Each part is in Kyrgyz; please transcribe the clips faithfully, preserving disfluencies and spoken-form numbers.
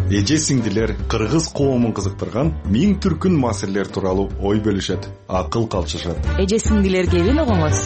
эже сиңдилер кыргыз коомун кызыктырган миң түркүн маселелер тууралуу ой бөлүшөт, акыл калчышат. Эже сиңдилерге бел угуңуз.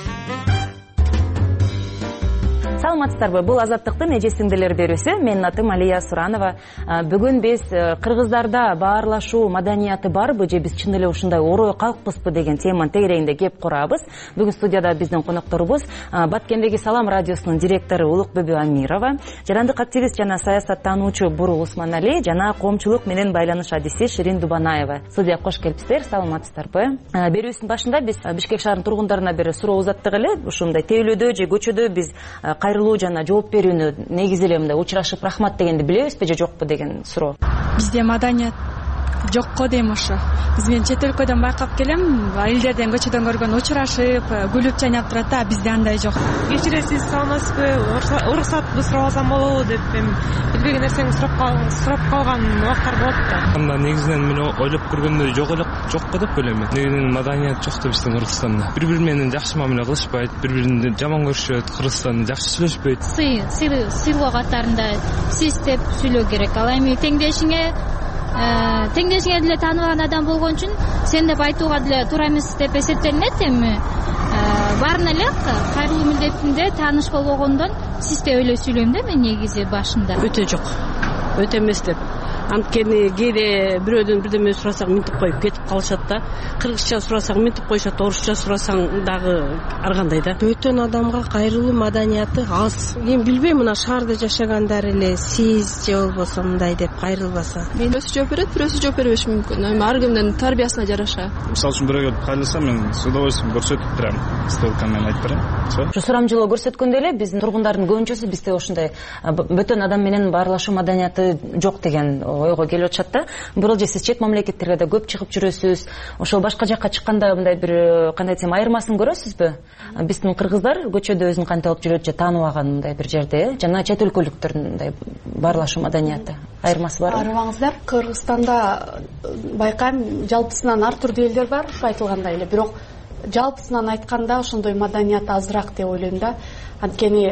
Саламатсыздарбы? Бул Азаттыктын эже сиңдилер берүүсү. Менин атым Алия Суранова. Бүгүн биз кыргыздарда баарлашуу маданияты барбы же биз чын эле ушундай орой калкпызбы деген теманын тегерегинде кеп курабыз. Бүгүн студияда биздин конокторубуз Баткендеги Салам радиосунун директору Улукбүбү Амирова, жарандык активист жана саясаттануучу Бурул Усманали жана коомчулук менен байланыш адиси Ширин Дубанаева. Студияга кош келипсиздер. Саламатсыздарбы? Берүүсүнүн башында биз Бишкек шаарынын тургундарына бир суроо узаттык эле. Ушундай тейлөөдө же көчөдө биз кайрылуу жана жооп берүүнү негизи эле мындай учурашып рахмат дегенди билебизби же жокпу деген суроо. Бизде маданият жокко дейм ошо. Биз мен чет өлкөдөн байкап келем, элдерден көчөдөн көргөн учурашып, күлүп чайнап турат да, бизде андай жок. Кечиресиз, саламатсызбы, уруксатты сурап алсам болобу деп мен билбеген нерсеңди сурап сурап калган убактар болот да. Анда негизинен мен ойлоп көргөндө жок эле жокко деп ойлойм мен. Негизинен маданият жок да биздин Кыргызстанда. Бири-бири менен жакшы мамиле кылышпайт, бири-бирин жаман көрүшөт, Кыргызстан жакшы сүйлөшпөйт. Сый, сыйлоо катарында сиз деп сүйлөө керек. Ал эми теңдешиңе теңдешиңе деле тааныган адам болгон үчүн сен деп айтууга деле туура эмес деп эсептелинет. Эми баарына эле кайрылуу милдетинде тааныш болбогондон сиз деп эле сүйлөйм да мен негизи башында. Өтө жок. Өтө эмес деп. Анткени кээде бирөөдөн бирдеме сурасак минтип коюп кетип калышат да. Кыргызча сурасак минтип коюшат, орусча сурасаң дагы ар кандай да. Өтөн адамга кайрылуу маданияты аз. Мен билбейм, мына шаарда жашагандар эле сиз же болбосо мындай деп кайрылбаса. Бирөөсү жооп берет, бирөөсү жооп бербеши мүмкүн. Эми ар кимдин тарбиясына жараша. Мисалы үчүн бирөөгө кайрылса мен с удовольствием көрсөтүп турам. Столка менен айтып берем. Ушу сурамжылоо көрсөткөндөй эле биздин тургундардын көбүнчөсү бизде ошондой бөтөн адам менен баарлашуу маданияты жок деген ойго келип атышат да. Бирок же сиз чет мамлекеттерге да көп чыгып жүрөсүз. Ошол башка жакка чыкканда мындай бир кандай десем айырмасын көрөсүзбү? Биздин кыргыздар көчөдө өзүн кантип алып жүрөт же тааныбаган мындай бир жерде, жана чет өлкөлүктөрдүн мындай баарлашуу маданияты айырмасы барбы? Арыбаңыздар, Кыргызстанда байкайм жалпысынан ар түрдүү элдер бар, ушу айтылгандай эле. Бирок жалпысынан айтканда ошондой маданият азыраак деп ойлойм да. Анткени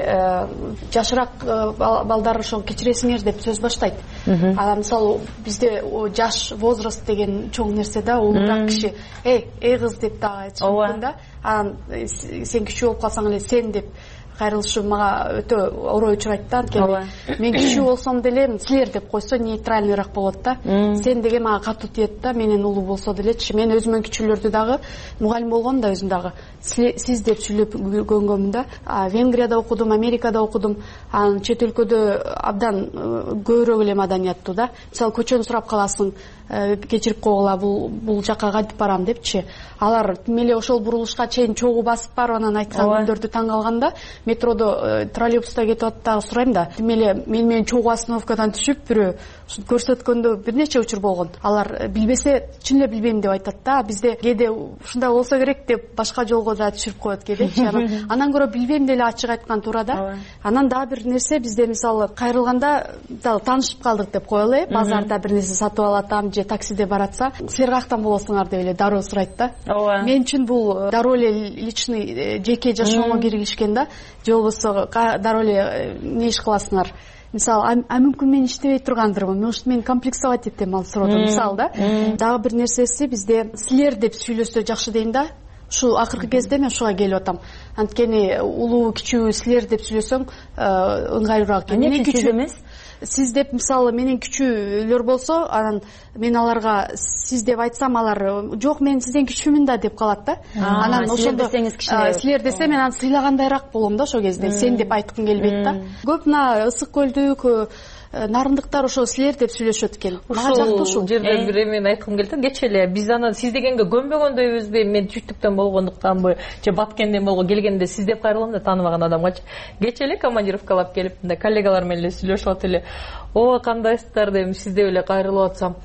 жашыраак балдар ошо кечиресиңер деп сөз баштайт. А мисалы бизде жаш возраст деген чоң нерсе да, улуураак киши эй, эй кыз деп дагы айтышы мүмкүн да. Анан сен кичүү болуп калсаң эле сен деп кайрылышы мага өтө орой учурайт да. Анткени мен кичүү болсом деле силер деп койсо нейтральныйраак болот да. Сен деген мага катуу тиет да, менен улуу болсо делечи. Мен өзүмөн кичүүлөрдү дагы мугалим болгондо өзүм дагы сиз деп сүйлөп көргөнмүн да. Венгрияда окудум, Америкада окудум. Анан чет өлкөдө абдан көбүрөөк эле маданияттуу да. Мисалы көчөнү сурап каласың, кечирип койгула, бул бул жакка кантип барам депчи. Алар меле ошол бурулушка чейин чогуу басып барып анан айткан күндөрдү таң калганда метродо троллейбуста кетип атып сурайм да. Меле мен менен чогуу остановкадан түшүп бирөө көрсөткөндө бир нече учур болгон. Алар билбесе чын эле билбейм деп айтат да. Бизде кээде ушундай болсо керек деп башка жолго да түшүрүп коет кээдечи. Анан көрө билбейм деле ачык айткан туура да. Анан дагы бир нерсе бизде мисалы кайрылганда таанышып калдык деп коелу, базарда бир нерсе сатып алатам же таксиде баратса, силер каяктан болосуңар деп эле дароо сурайт да. Мен үчүн бул дароо эле личный жеке жашоомо киргизишкен да. Же болбосо дароо эле эмне иш кыласыңар? Мисалы, а мүмкүн мен иштебей тургандырмын. Может, мен комплексовать этем ал суроодо. Мисалы да. Дагы бир нерсеси бизде силер деп сүйлөсө жакшы дейм да. Шу акыркы кезде мен шуга келип атам. Анткени улуу кичүү силер деп сүйлөсөң ыңгайлуураак. Менен кичүү эмес. Сиз деп мисалы менен кичүүлөр болсо, анан мен аларга сиз деп айтсам алар жок мен сизден кичүүмүн да деп калат да. Анан ошондо силер десе мен аны сыйлагандайраак болом да ошол кезде. Сен деп айткым келбейт да. Көп мына ысык көлдүк нарындыктар ошо силер деп сүйлөшөт экен. Мага жактуу ушул жерде бир эме айткым келди. Кече эле биз аны сиз дегенге көнбөгөндөйбүзбү? Мен түштүктөн болгондуктанбы же Баткенден болгон келгенде сиз деп кайрылам да тааныбаган адамгачы. Кече эле командировкалап келип, мындай коллегалар менен эле сүйлөшүп атып эле, "О, кандайсыздар?" деп сиз деп эле кайрылып атсам,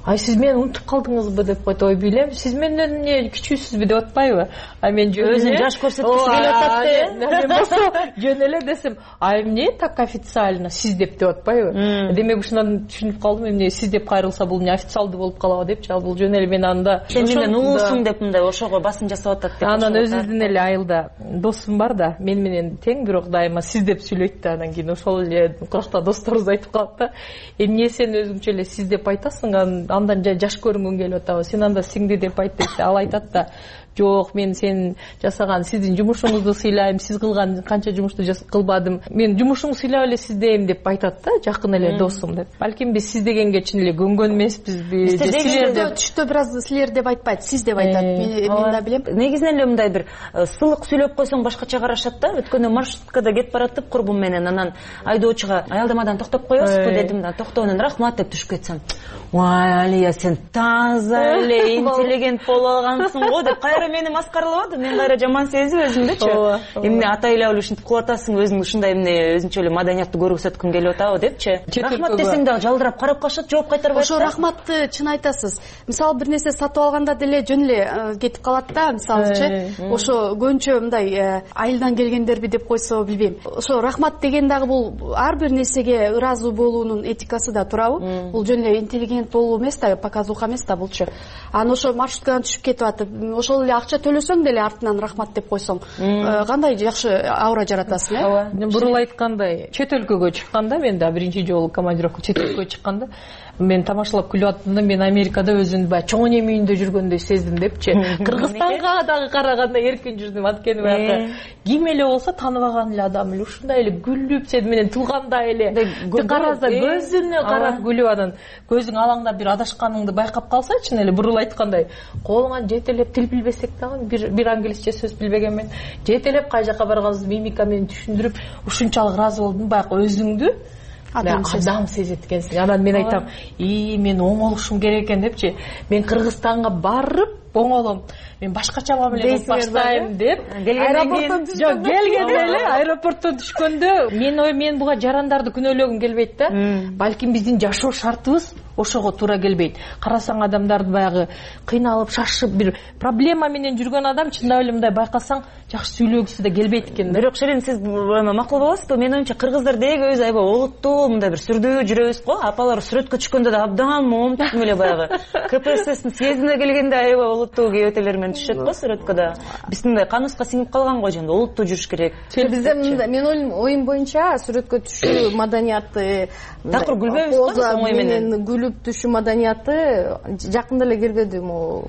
ай сиз мени унутуп калдыңызбы деп койт. Ой билем, сиз менден эмне кичүүсүзбү деп атпайбы? А мен жөн өзүн жаш көрсөткүсү келип атат да. Мен болсо жөн эле десем, ай эмне так официально сиз деп деп атпайбы? Демек ушундан түшүнүп калдым, эмне сиз деп кайрылса бул не официалдуу болуп калабы депчи. Ал бул жөн эле мен анда сен менден улуусуң деп мындай ошого басым жасап атат деп. Анан өзүбүздүн эле айылда досум бар да, мен менен тең, бирок дайыма сиз деп сүйлөйт да. Анан кийин ошол эле куракта досторубуз айтып калат да. Эмне сен өзүңчө эле сиз деп айтасың, андан жаш көрүнгүң келип атабы? Сен анда сиңди деп айт десе, ал айтат да. Жок, мен сен жасаган сиздин жумушуңузду сыйлайм, сиз кылган канча жумушту кылбадым. Мен жумушуңду сыйлап эле сиздейм деп айтат да, жакын эле досум деп. Балким биз сиз дегенге чын эле көнгөн эмеспизби? Силер деп түштө бир аз силер деп айтпайт, сиз деп айтат. Мен да билем. Негизинен эле мындай бир сылык сүйлөп койсоң башкача карашат да. Өткөндө маршруткада кетип баратып курбум менен, анан айдоочуга аялдамадан токтоп коесузбу дедим да. Токтоонун рахмат деп түшүп кетсем. Ой, Алия, сен таза эле интеллигент болуп алгансың го деп кайра мени маскаралабады. Мен кайра жаман сезип өзүмдөчү. Эмне ата эле ушинтип кылып атасың, өзүң ушундай эмне өзүнчө эле маданиятты көрсөткүң келип атабы депчи. Рахмат десең дагы жалдырап карап калышат, жооп кайтарбайт. Ошо рахматты чын айтасыз. Мисалы бир нерсе сатып алганда деле жөн эле кетип калат да, мисалычы. Ошо көбүнчө мындай айылдан келгендерби деп койсо билбейм. Ошо рахмат деген дагы бул ар бир нерсеге ыраазы болуунун этикасы да турабы? Бул жөн эле интеллигент болуу эмес да, показуха эмес да булчу. Анан ошо маршруткадан түшүп кетип атып, ошол эле акча төлөсөң деле артынан рахмат деп койсоң, кандай жакшы аура жаратасың, э? Ооба. Бурул айткандай, чет өлкөгө чыкканда, мен да биринчи жолу командировка чет өлкөгө чыкканда, мен тамашалап күлүп аттым, мен Америкада өзүмдү баягы чоң эме үйүндө жүргөндөй сездим депчи. Кыргызстанга дагы караганда эркин жүрдүм. Анткени баягы ким эле болсо тааныбаган эле адам эле ушундай эле күлүп, сен менен туугандай эле караса көзүнө карап күлүп, анан көзүң алаңдап бир адашканыңды байкап калса, чын эле бурул айткандай, колуңан жетелеп тил билбесек дагы, бир бир англисче сөз билбегенмен жетелеп кай жака барганыңызды мимика менен түшүндүрүп, ушунчалык ыраазы болдум, баягы өзүңдү адам сезет экенсиң. Анан мен айтам, "И, мен оңолушум керек экен" депчи. Мен Кыргызстанга барып оңолом. Мен башкача мамиле кылып баштайм деп. Аэропорттон жок, келгенде эле аэропорттон түшкөндө мен ой мен буга жарандарды күнөөлөгүм келбейт да. Балким биздин жашоо шартыбыз ошого туура келбейт. Карасаң адамдарды баягы кыйналып, шашып, бир проблема менен жүргөн адам чындап эле мындай байкасаң жакшы сүйлөгүсү да келбейт экен. Бирок Ширин, сиз макул болосузбу? Менин оюмча кыргыздар деги өзү аябай олуттуу, мындай бир сүрдүү жүрөбүз го. Апалар сүрөткө түшкөндө да абдан момтук эле баягы КПССтин съездине келгенде аябай олуттуу кебетелер менен түшөт го сүрөткөдө. Биздин мындай каныбызга сиңип калган го, жөнүндө олуттуу жүрүш керек. Бизде менин оюм боюнча сүрөткө түшүү маданияты, такыр күлбөйбүз го ой менен. Күлүп түшүү маданияты жакында эле кирбеди,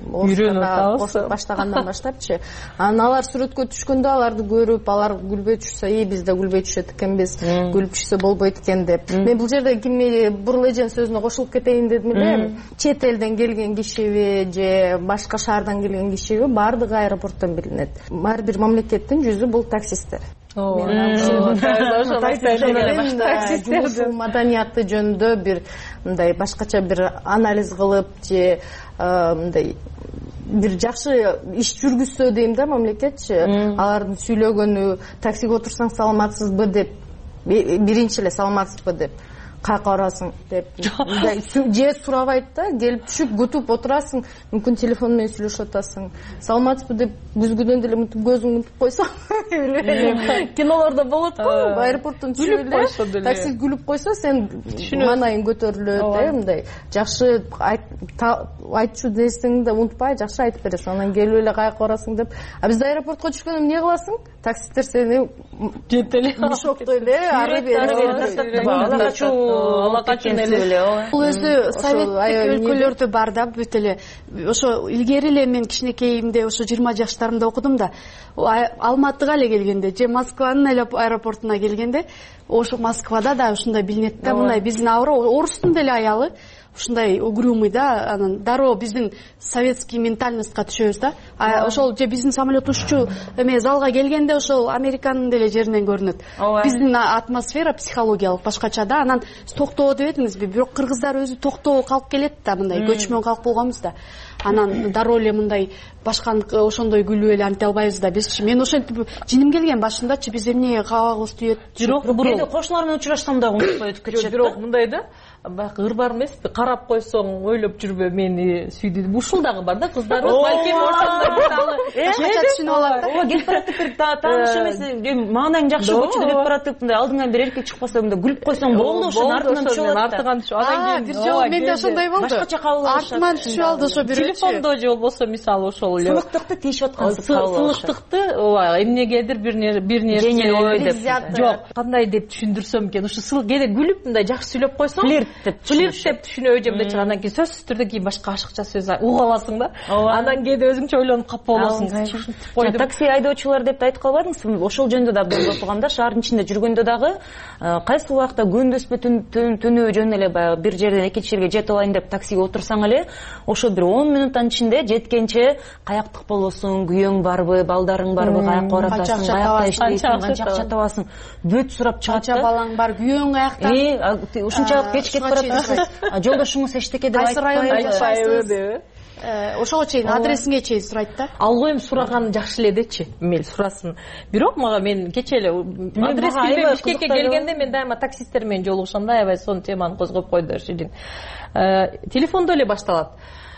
үйрөнүп баштагандан баштапчы. Анан алар сүрөткө түшкөндө аларды көрүп, алар күлбөй түшсө, "И, биз да күлбөй түшөт экенбиз, күлүп түшсө болбойт экен" деп. Мен бул жерде ким бурул эженин сөзүнө кошулуп кетейин дедим эле. Чет элден келген кишиби же башка шаардан келген кишиби баардыгы аэропорттон билинет. Ар бир мамлекеттин жүзү бул таксисттер. Жумуш маданияты жөнүндө бир мындай башкача бир анализ кылып же мындай бир жакшы иш жүргүзсө дейм да мамлекетчи, алардын сүйлөгөнү, таксиге отурсаң саламатсызбы деп, биринчи эле саламатсызбы деп, каяка барасың деп же сурабайт да, келип түшүп күтүп отурасың, мүмкүн телефон менен сүйлөшүп атасың. Саламатсызбы деп күзгүдөн деле мынтип көзүң мынтип койсоң, кинолордо болот го, аэропорттон түшүп эле такси күлүп койсо, сен маанайың көтөрүлөт, э, мындай жакшы айтчу нерсеңди унутпай жакшы айтып бересиң, анан келип эле каяка барасың деп. А бизде аэропортко түшкөндө эмне кыласың? Таксисттер сени жетелеп мушоктой эле ары бери Бул өзү советтик өлкөлөрдө бар да, бүт эле. Ошо илгери эле мен кичинекейимде ошо жыйырма жаштарымда окудум да. Алматыга эле келгенде, же Москванын эле аэропортуна келгенде, ошо Москвада да ушундай билинет да, мындай биздин орустун деле аялы ушундай угрюмый да, анан дароо биздин советский ментальностька түшөбүз да. Ошол же биздин самолет уччу эме залга келгенде ошол Американын деле жеринен көрүнөт. Биздин атмосфера психологиялык башкача да. Анан токтоо дебедиңизби? Бирок кыргыздар өзү токтоо калк келет да, мындай көчмөн калк болгонбуз да. анан дароо эле мындай башканыкы ошондой күлүп эле анте албайбыз да биз. Мен ошентип жиним келген башындачы, биз эмне кабагыбыз түйөт. Бирок кээде кошуналар менен учурашсам дагы унутпай өтүп кетишет. Бирок мындай да, баягы ырбар эмеспи, карап койсоң ойлоп жүрбө мени сүйдү. Ушул дагы бар да, кыздарыбыз балким ошондой мисалы. Кача түшүнүп алат. Ооба, кетип баратып бир тааныш эмес, маанаң жакшы көчөдө кетип баратып, мындай алдыңан бир эркек чыкпаса мындай күлүп койсоң болду, ошонун артынан түшүп алат. Артынан түшүп, анан кийин бир жолу менде ошондой болду. Башкача кабыл алышат. Артынан түшүп алды ошо бирөө. Телефондо же болбосо мисалы ошол эле. Сыныктыкты тийишип аткансыз кабыл алышат. Сыныктыкты ооба, эмнегедир бир бир нерсе ой деп. Жок, кандай деп түшүндүрсөм экен, ушу сыл кээде күлүп мындай жакшы сүйлөп койсоң, флирт деп флирт деп түшүнөбү же мындай чыгат. Анан кийин сөзсүз түрдө кийин башка ашыкча сөз угуп аласың да. Анан кээде өзүңчө ойлонуп капа болосуң. Такси айдоочулар деп айтып калбадыңызбы? Ошол жөнүндө да бир окуганда, шаардын ичинде жүргөндө дагы кайсы убакта күндөспү түнү жөн эле баягы бир жерден экинчи жерге жетип алайын деп таксиге отурсаң эле, ошо бир он минуттан ичинде жеткенче каяктык болосуң, күйөөң барбы, балдарың барбы, каякка барасың, каякта иштейсиң, канча акча табасың, бүт сурап чыгат да. Канча балаң бар, күйөөң каякта? Э, ушунчалык кеч кетип баратсыз. Жолдошуңуз эчтеке деп айтпайбы? Ошого чейин адресиңе чейин сурайт да. Алгы эми сураган жакшы эле дечи, мейли сурасын. Бирок мага мен кече эле адрес билбей Бишкекке келгенде мен дайыма таксисттер менен жолугушамда, аябай сонун теманы козгоп койду Ширин. Телефондо эле башталат.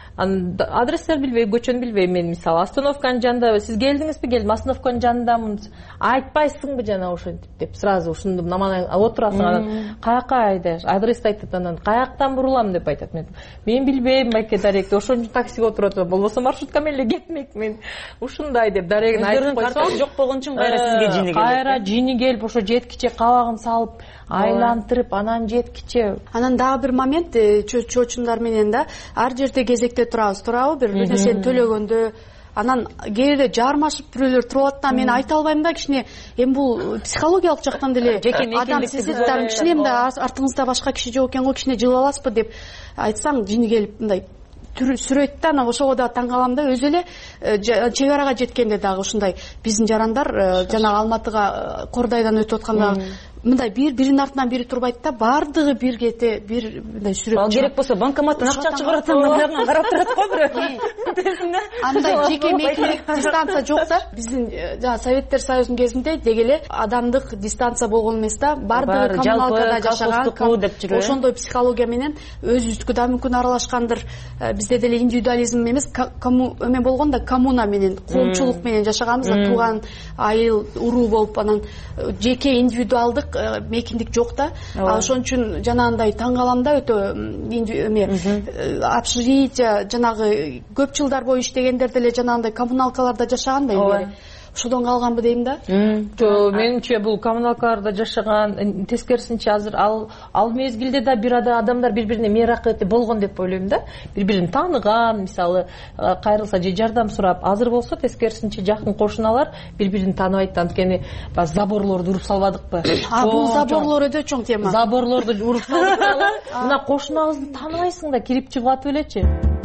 Адрестер билбей, көчөнү билбей, мен мисалы остановканын жанында сиз келдиңизби, келдим, остановканын жанындамын. Айтпайсыңбы жана ошентип деп сразу ушуну намана отурасың, анан каяка айдаш, адрести айтат, анан каяктан бурулам деп айтат. Мен мен билбейм, байке даректи, ошон үчүн таксиге отуруп атам, болбосо маршрутка менен эле кетмекмин. Ушундай деп дарегин айтып койсоң, жок болгон үчүн кайра сизге жини келет. Кайра жини келип, ошо жеткиче кабагын салып, айлантырып, анан жеткиче. Анан дагы бир момент, чоочундар менен да ар жерде кезекте турабыз, турабы, бир нерсени төлөгөндө, анан кээде жармашып бирөөлөр туруп алат да, мен айта албайм да, кичине эми бул психологиялык жактан деле адам сиздин кичине мындай артыңызда башка киши жок экен го, кичине жылып аласызбы деп айтсаң, жини келип мындай сүрөйт да. Анан ошого да таң калам да. Өзү эле чек арага жеткенде дагы ушундай биздин жарандар жанагы Алматыга Кордайдан өтүп атканда мындай бир биринин артынан бири турбайт да, бардыгы бир кете бир мындай сүрөт. Ал керек болсо банкоматтан акча чыгарып атсаң, мындан карап турат го бирөө. Андай жеке мекилик дистанция жок да. Биздин жана Советтер Союзунун кезинде деги эле адамдык дистанция болгон эмес да. Бардыгы коммуналкада жашаган, ошондой психология менен өзүбүздүкү да мүмкүн аралашкандыр. Бизде деле индивидуализм эмес, эме болгон да, коммуна менен, коомчулук менен жашаганбыз да, тууган айыл, уруу болуп, анан жеке индивидуалдык мекиндик жок да. Ошон үчүн жанагындай таң калам да, өтө эме общежитие, жанагы көп жылдар бою иштегендер деле жанагындай коммуналкаларда жашаган да эми. Ошодон калганбы дейм да. Жо, менимче бул коммуналкаларда жашаган, тескерисинче азыр ал ал мезгилде да бир адамдар бири-бирине мейракети болгон деп ойлойм да. Бири-бирин тааныган, мисалы, кайрылса же жардам сурап. Азыр болсо тескерисинче жакын кошуналар бири-бирин тааныбайт, анткени заборлорду уруп салбадыкпы? А бул заборлор өтө чоң тема. Заборлорду уруп салбадыкпы? Мына кошунабызды тааныбайсың да, кирип чыгып атып элечи.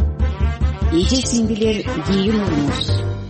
Эжесиңдилер кийинүүңүз.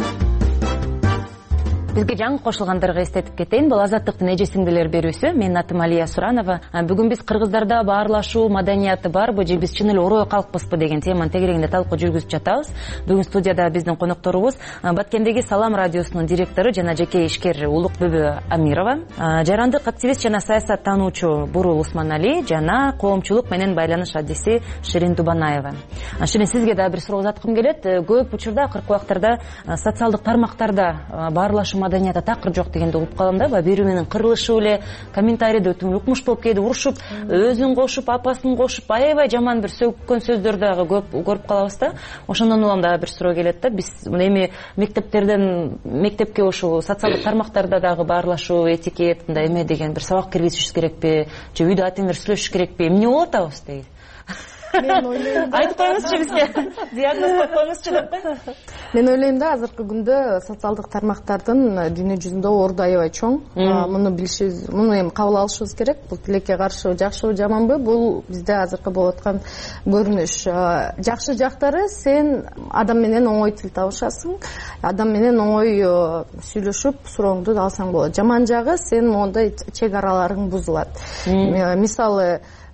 Бизге жаңы кошулгандарга эстетип кетейин. Бул Азаттыктын эжесиңдилер берүүсү. Менин атым Алия Суранова. Бүгүн биз кыргыздарда баарлашуу маданияты барбы же биз чын эле орой калкпызбы деген теманын тегерегинде талкуу жүргүзүп жатабыз. Бүгүн студияда биздин конокторубуз Баткендеги Салам радиосунун директору жана жеке ишкер Улукбүбү Амирова, жарандык активист жана саясаттануучу Бурул Усманали жана коомчулук менен байланыш адиси Ширин Дубанаева. Ширин, сизге да бир суроо узаткым келет. Көп учурда, акыркы убактарда социалдык тармактарда баарлашуу маданияты такыр жок дегенди угуп калам да. Бири менен кырылышып эле, комментарийде өтүм укмуш болуп кээде урушуп, өзүн кошуп, апасын кошуп, аябай жаман бир сөгкөн сөздөр дагы көп көрүп калабыз да. Ошондон улам дагы бир суроо келет да. Биз эми мектептерден мектепке ушул социалдык тармактарда дагы баарлашуу этикет мындай эме деген бир сабак киргизишибиз керекпи, же үйдө ати менен сүйлөшүш керекпи? Эмне болуп атабыз дейт. Мен ойлойм да. Айтып коюңузчу бизге. Диагноз коюп коюңузчу деп кой. Мен ойлойм да, азыркы күндө социалдык тармактардын дүйнө жүзүндө орду аябай чоң. Муну билишибиз, муну эми кабыл алышыбыз керек. Бул тилекке каршы жакшыбы, жаманбы, бул бизде азыркы болуп аткан көрүнүш. Жакшы жактары, сен адам менен оңой тил табышасың, адам менен оңой сүйлөшүп, сурооңду алсаң болот. Жаман жагы, сен моундай чек араларың бузулат. Мисалы,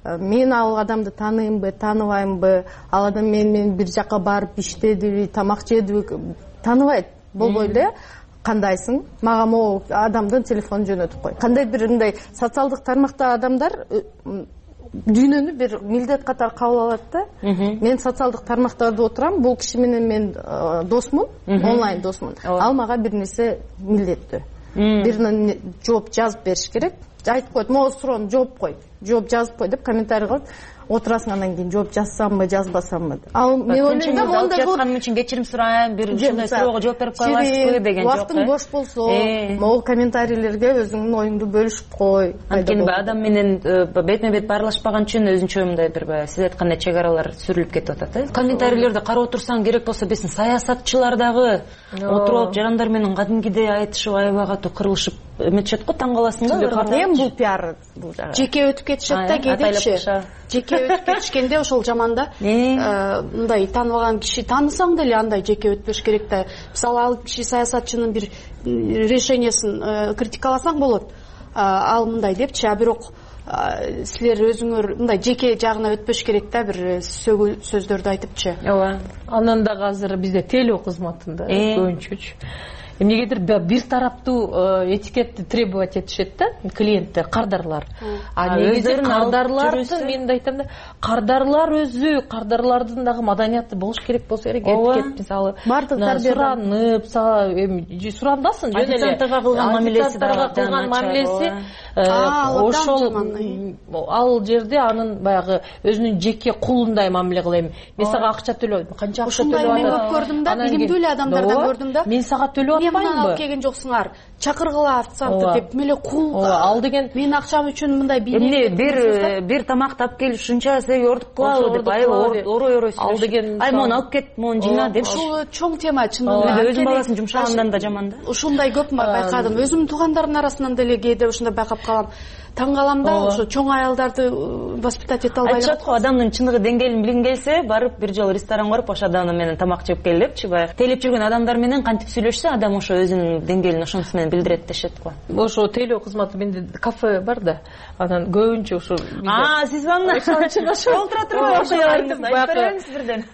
мен ал адамды тааныймбы, тааныбаймбы, ал адам менен бир жака барып иштедиби, тамак жедиби, тааныбайт болбой эле кандайсың, мага могу адамдын телефонун жөнөтүп кой. Кандай бир мындай социалдык тармактагы адамдар дүйнөнү бир милдет катары кабыл алат да. Мен социалдык тармактарда отурам, бул киши менен мен досмун, онлайн досмун. Ал мага бир нерсе милдеттүү. Бир жооп жазып бериш керек. Айтып коет, могу суроону жооп кой, жооп жазып кой деп комментарий кылып отурасың, андан кийин жооп жазсамбы, жазбасамбы. Ал мен ойлойм да, онда жатканым үчүн кечирим сурайм, бир ушундай суроого жооп берип кой аласызбы деген жок. Убактың бош болсо, могу комментарийлерге өзүңдүн оюңду бөлүшүп кой. Анткени адам менен бетме бет баарлашпаган үчүн өзүнчө мындай бир сиз айткандай чек аралар сүрүлүп кетип атат э. Комментарийлерди карап отурсаң, керек болсо биздин саясатчылар дагы отуруп жарандар менен кадимкидей айтышып, аябай кырылышып эметишет го, таң каласың да. Эми бул пиар, бул жеке өтүп кетишет да кээдечи. Жеке өтүп кетишкенде ошол жаман да. Мындай тааныбаган киши таанысаң деле андай жеке өтпөш керек да. Мисалы, ал киши саясатчынын бир решениясын критикаласаң болот. Ал мындай депчи, а бирок силер өзүңөр мындай жеке жагына өтпөш керек да, бир сөгүл сөздөрдү айтыпчы. Ооба. Анан да азыр бизде телөө кызматында көбүнчөчү эмнегедир бир тараптуу этикетти требовать этишет да клиенттер, кардарлар. А негизи кардарлардын, мен да айтам да, кардарлар өзү, кардарлардын дагы маданияты болуш керек болсо керек. Этикет мисалы суранып, сурандасын жөн эле официанттарга кылган мамилеси кылган мамилеси ошол ал жерде анын баягы өзүнүн жеке кулундай мамиле кылайм. Мен сага акча төлөйм, канча акча төлөп атат. Мен көп көрдүм да, билимдүү эле адамдардан көрдүм да. Мен сага төлөп Мен алып келген жоксуңар, чакыргыла официантты деп, меле кул. Ал деген мен акчам үчүн мындай эмне бир бир тамак тап келип ушунча сени ордук кылабы деп, аябай орой-орой ал деген ай мону алып кет, мону жыйна деп. Ушул чоң тема чынында. Өзүнүн баласын жумшагандан да жаман да. Ушундай көп байкадым. Өзүмдүн туугандардын арасынан деле кээде ушундай байкап калам. Таң калам да, ошо чоң аялдарды воспитать эте албай. Айтышат го, адамдын чыныгы деңгээлин билгиң келсе, барып бир жолу ресторан коруп, ошо адам менен тамак жеп кел депчи, баягы телеп жүргөн адамдар менен кантип сүйлөшсө, адам ошо өзүнүн деңгээлин ошонусу менен билдирет дешет го. Ошо телөө кызматы менде кафе бар да, анан көбүнчө ошо. А, сиз аны олтура туруп айтып бирден.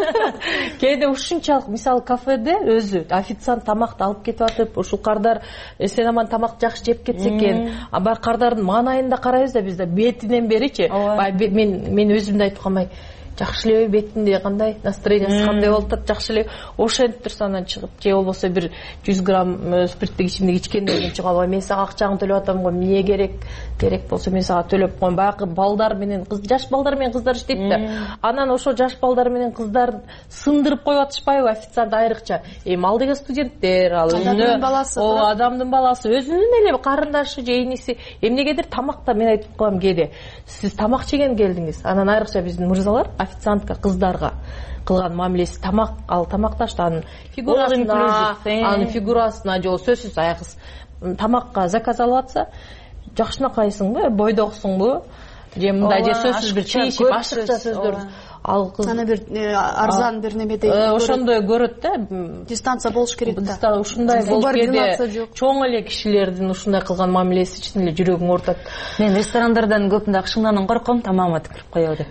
Кээде ушунчалык, мисалы кафеде өзү официант тамакты алып кетип атып, ушул кардар сен аман тамак жакшы жеп кетсе экен, а баягы кардардын маанайында карайбыз да бизде бетинен беричи. Мен мен өзүмдү айтып калмай, жакшы эле бетинде кандай настроениясы кандай болуп атат, жакшы эле ошентип турса анан чыгып, же болбосо бир жүз грамм спирттик ичимдик ичкенден кийин чыгып албай, мен сага акчаңды төлөп атам го, эмне керек? Керек болсо мен сага төлөп коем. Баягы балдар менен кыз, жаш балдар менен кыздар иштейт да. Анан ошо жаш балдар менен кыздар сындырып коюп атышпайбы официант айрыкча? Эми ал деген студенттер, ал өзүнүн баласы, о, адамдын баласы, өзүнүн эле карындашы же иниси. Эмнегедир тамакта мен айтып коем кээде, сиз тамак жеген келдиңиз. Анан айрыкча биздин мырзалар официантка, кыздарга кылган мамилеси тамак, ал тамакташты анын фигурасына, анын фигурасына же сөзсүз аягыз тамакка заказ алып атса, жакшынакайсыңбы, бойдоксуңбу, же мындай же сөзсүз бир чийишип ашыкча сөздөр ал кыз аны бир арзан бир немедей ошондой көрөт да, дистанция болуш керек да. Ушундай болуп кээде чоң эле кишилердин ушундай кылган мамилеси чын эле жүрөгүң оорутат. Мен ресторандардан көбүндө акшыңданан корком, тамагыма түкүрүп коебу деп.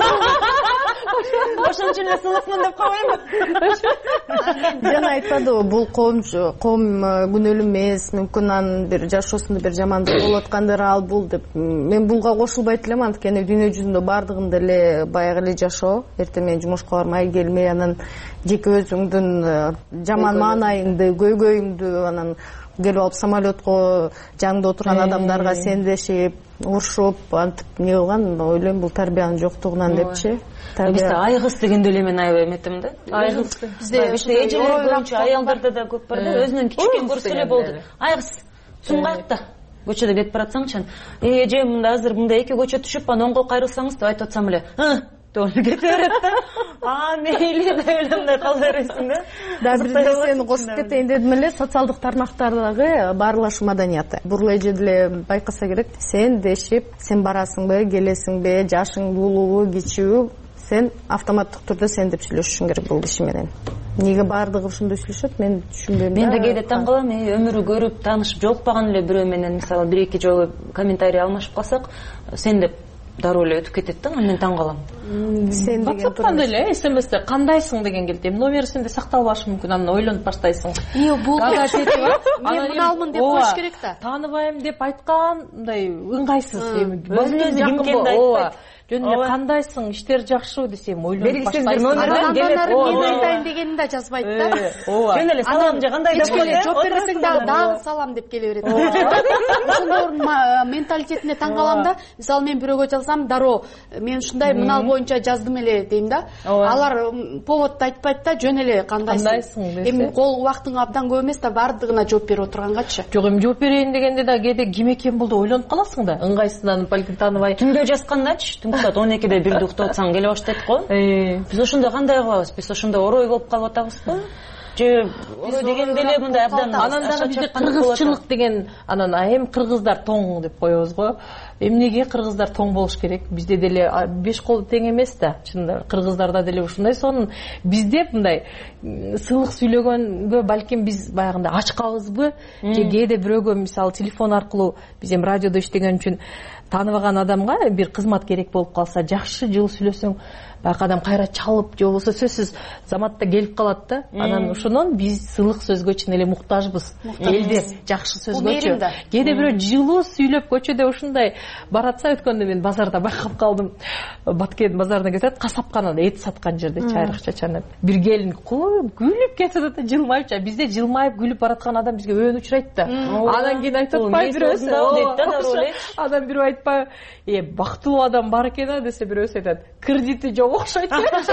Ошон үчүн эле сылыкмын деп койбоймун. Жана айтпадыбы, бул коом коом күнөөлүү эмес, мүмкүн анын бир жашоосунда бир жамандык болуп аткандыр, ал бул деп. Мен булга кошулбайт элем, анткени дүйнө жүзүндө бардыгында эле баягы эле жашоо. Эртең менен жумушка бармай келмей, анан жеке өзүңдүн жаман маанайыңды, көйгөйүңдү анан келип алып самолетко жаныңда отурган адамдарга сендешип, урушуп, антип эмне кылган, ойлойм бул тарбиянын жоктугунан депчи. Бизде айгыз дегенде эле мен аябай эметем да. Айгыз бизде эжелер көбүнчө аялдарда да көп бар да, өзүнөн кичикен көрсө эле болду. Айгыз суңгайыкта көчөдө кетип баратсаңчы, эже мында азыр мында эки көчө түшүп, анан оңго кайрылсаңыз деп айтып атсам эле, кете берет да. А, мейли деп эле мындай кала бересиң да. Да, бир нерсени кошуп кетейин дедим эле, социалдык тармактардагы баарлашуу маданияты. Бурул эже деле байкаса керек, сен дешип, сен барасыңбы, келесиңби, жашың улуубу, кичүүбү, сен автоматтык түрдө сен деп сүйлөшүшүң керек бул киши менен. Эмнеге баардыгы ушундай сүйлөшөт, мен түшүнбөйм да. Мен да кээде таң калам, өмүрү көрүп, таанышып, жолукпаган эле бирөө менен мисалы бир эки жолу комментарий алмашып калсак, сен деп дароо эле өтүп кетет да, мен таң калам. WhatsApp'тан эле смсте кандайсың деген келди. Эми номери сенде сакталбашы мүмкүн, анан ойлонуп баштайсың. Ий, бул мен мыналмын деп коюш керек да. Тааныбайм деп айткан, мындай ыңгайсыз. Өзүнүз ким экенин айтпайт. Жөн эле кандайсың, иштер жакшыбы десем ойлонуп баштайсың. Мен айтайын дегенин да жазбайт да. Жөн эле салам же кандай деп коет. Жооп бербесең дагы дагы салам деп келе берет. Ошондордун менталитетине таң калам да. Мисалы мен бирөөгө жазсам, дароо мен ушундай мынал боюнча жаздым эле дейм да. Алар поводду айтпайт да, жөн эле кандайсың. Эми кол убактың абдан көп эмес да, бардыгына жооп берип отургангачы. Жок, эми жооп берейин дегенде да кээде ким экен бул деп ойлонуп каласың да. Ыңгайсызданып, балким тааныбай. Түндө жазгандачы, саат он экиде бирде уктап атсаң келип баштайт го. Биз ошондо кандай кылабыз? Биз ошондо орой болуп калып атабызбы? Же орой дегенде эле мындай абдан анан дагы бизде кыргызчылык деген, анан эми кыргыздар тоң деп коебуз го. Эмнеге кыргыздар тоң болуш керек? Бизде деле беш кол тең эмес да. Чынында кыргыздарда деле ушундай. Сонун бизде мындай сыйлык сүйлөгөнгө балким биз баягында ачкабызбы? Же кээде бирөөгө мисалы телефон аркылуу, биз эми радиодо иштеген үчүн тааныбаган адамга бир кызмат керек болуп калса, жакшы жылы сүйлөсөң, баягы адам кайра чалып, же болбосо сөзсүз заматта келип калат да. Анан ошонон биз сыйлык сөзгө чын эле муктажбыз. Элде жакшы сөзгөчү. Кээде бирөө жылуу сүйлөп көчөдө ушундай баратса, өткөндө мен базарда байкап калдым. Баткен базарына кетет, касапканада эт саткан жерде чайрак чачанып. Бир келин күлүп кетет да, жылмайып. Бизде жылмайып күлүп бараткан адам бизге өөн учурайт да. Анан кийин айтып атпайбы бирөөсү. Адам бирөө айтпайбы, э, бактылуу адам бар экен десе, бирөөсү айтат, кредити жок окшойт.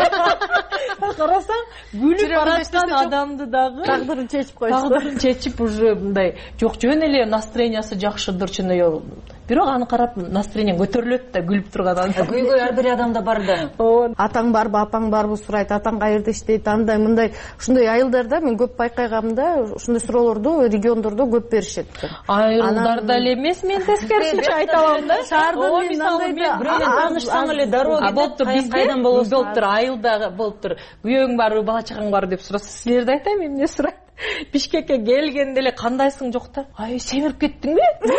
Карасаң, күлүп бараткан адамды дагы тагдырын чечип койду. Тагдырын чечип уже мындай, жок, жөн эле настроениясы жакшыдыр, чын эле. Бирок аны карап настроениең көтөрүлөт да, күлүп турган адам. Көйгөй ар бир адамда бар да. Атаң барбы, апаң барбы сурайт, атаң кайерде иштейт, андай мындай ушундай айылдарда мен көп байкайгам да, ушундай суроолорду региондордо көп беришет. Айылдарда эле эмес, мен тескерисинче айта алам да. Шаардын мисалы бирөөнүн таанышсаң эле дароо болуптур, кайдан болуптур, айылда болуптур. Күйөөң барбы, бала чагаң барбы деп сураса, силерди айтайм, эмне сурайт? Бишкекке келгенде эле кандайсың жок да. Ай, семирип кеттиңби?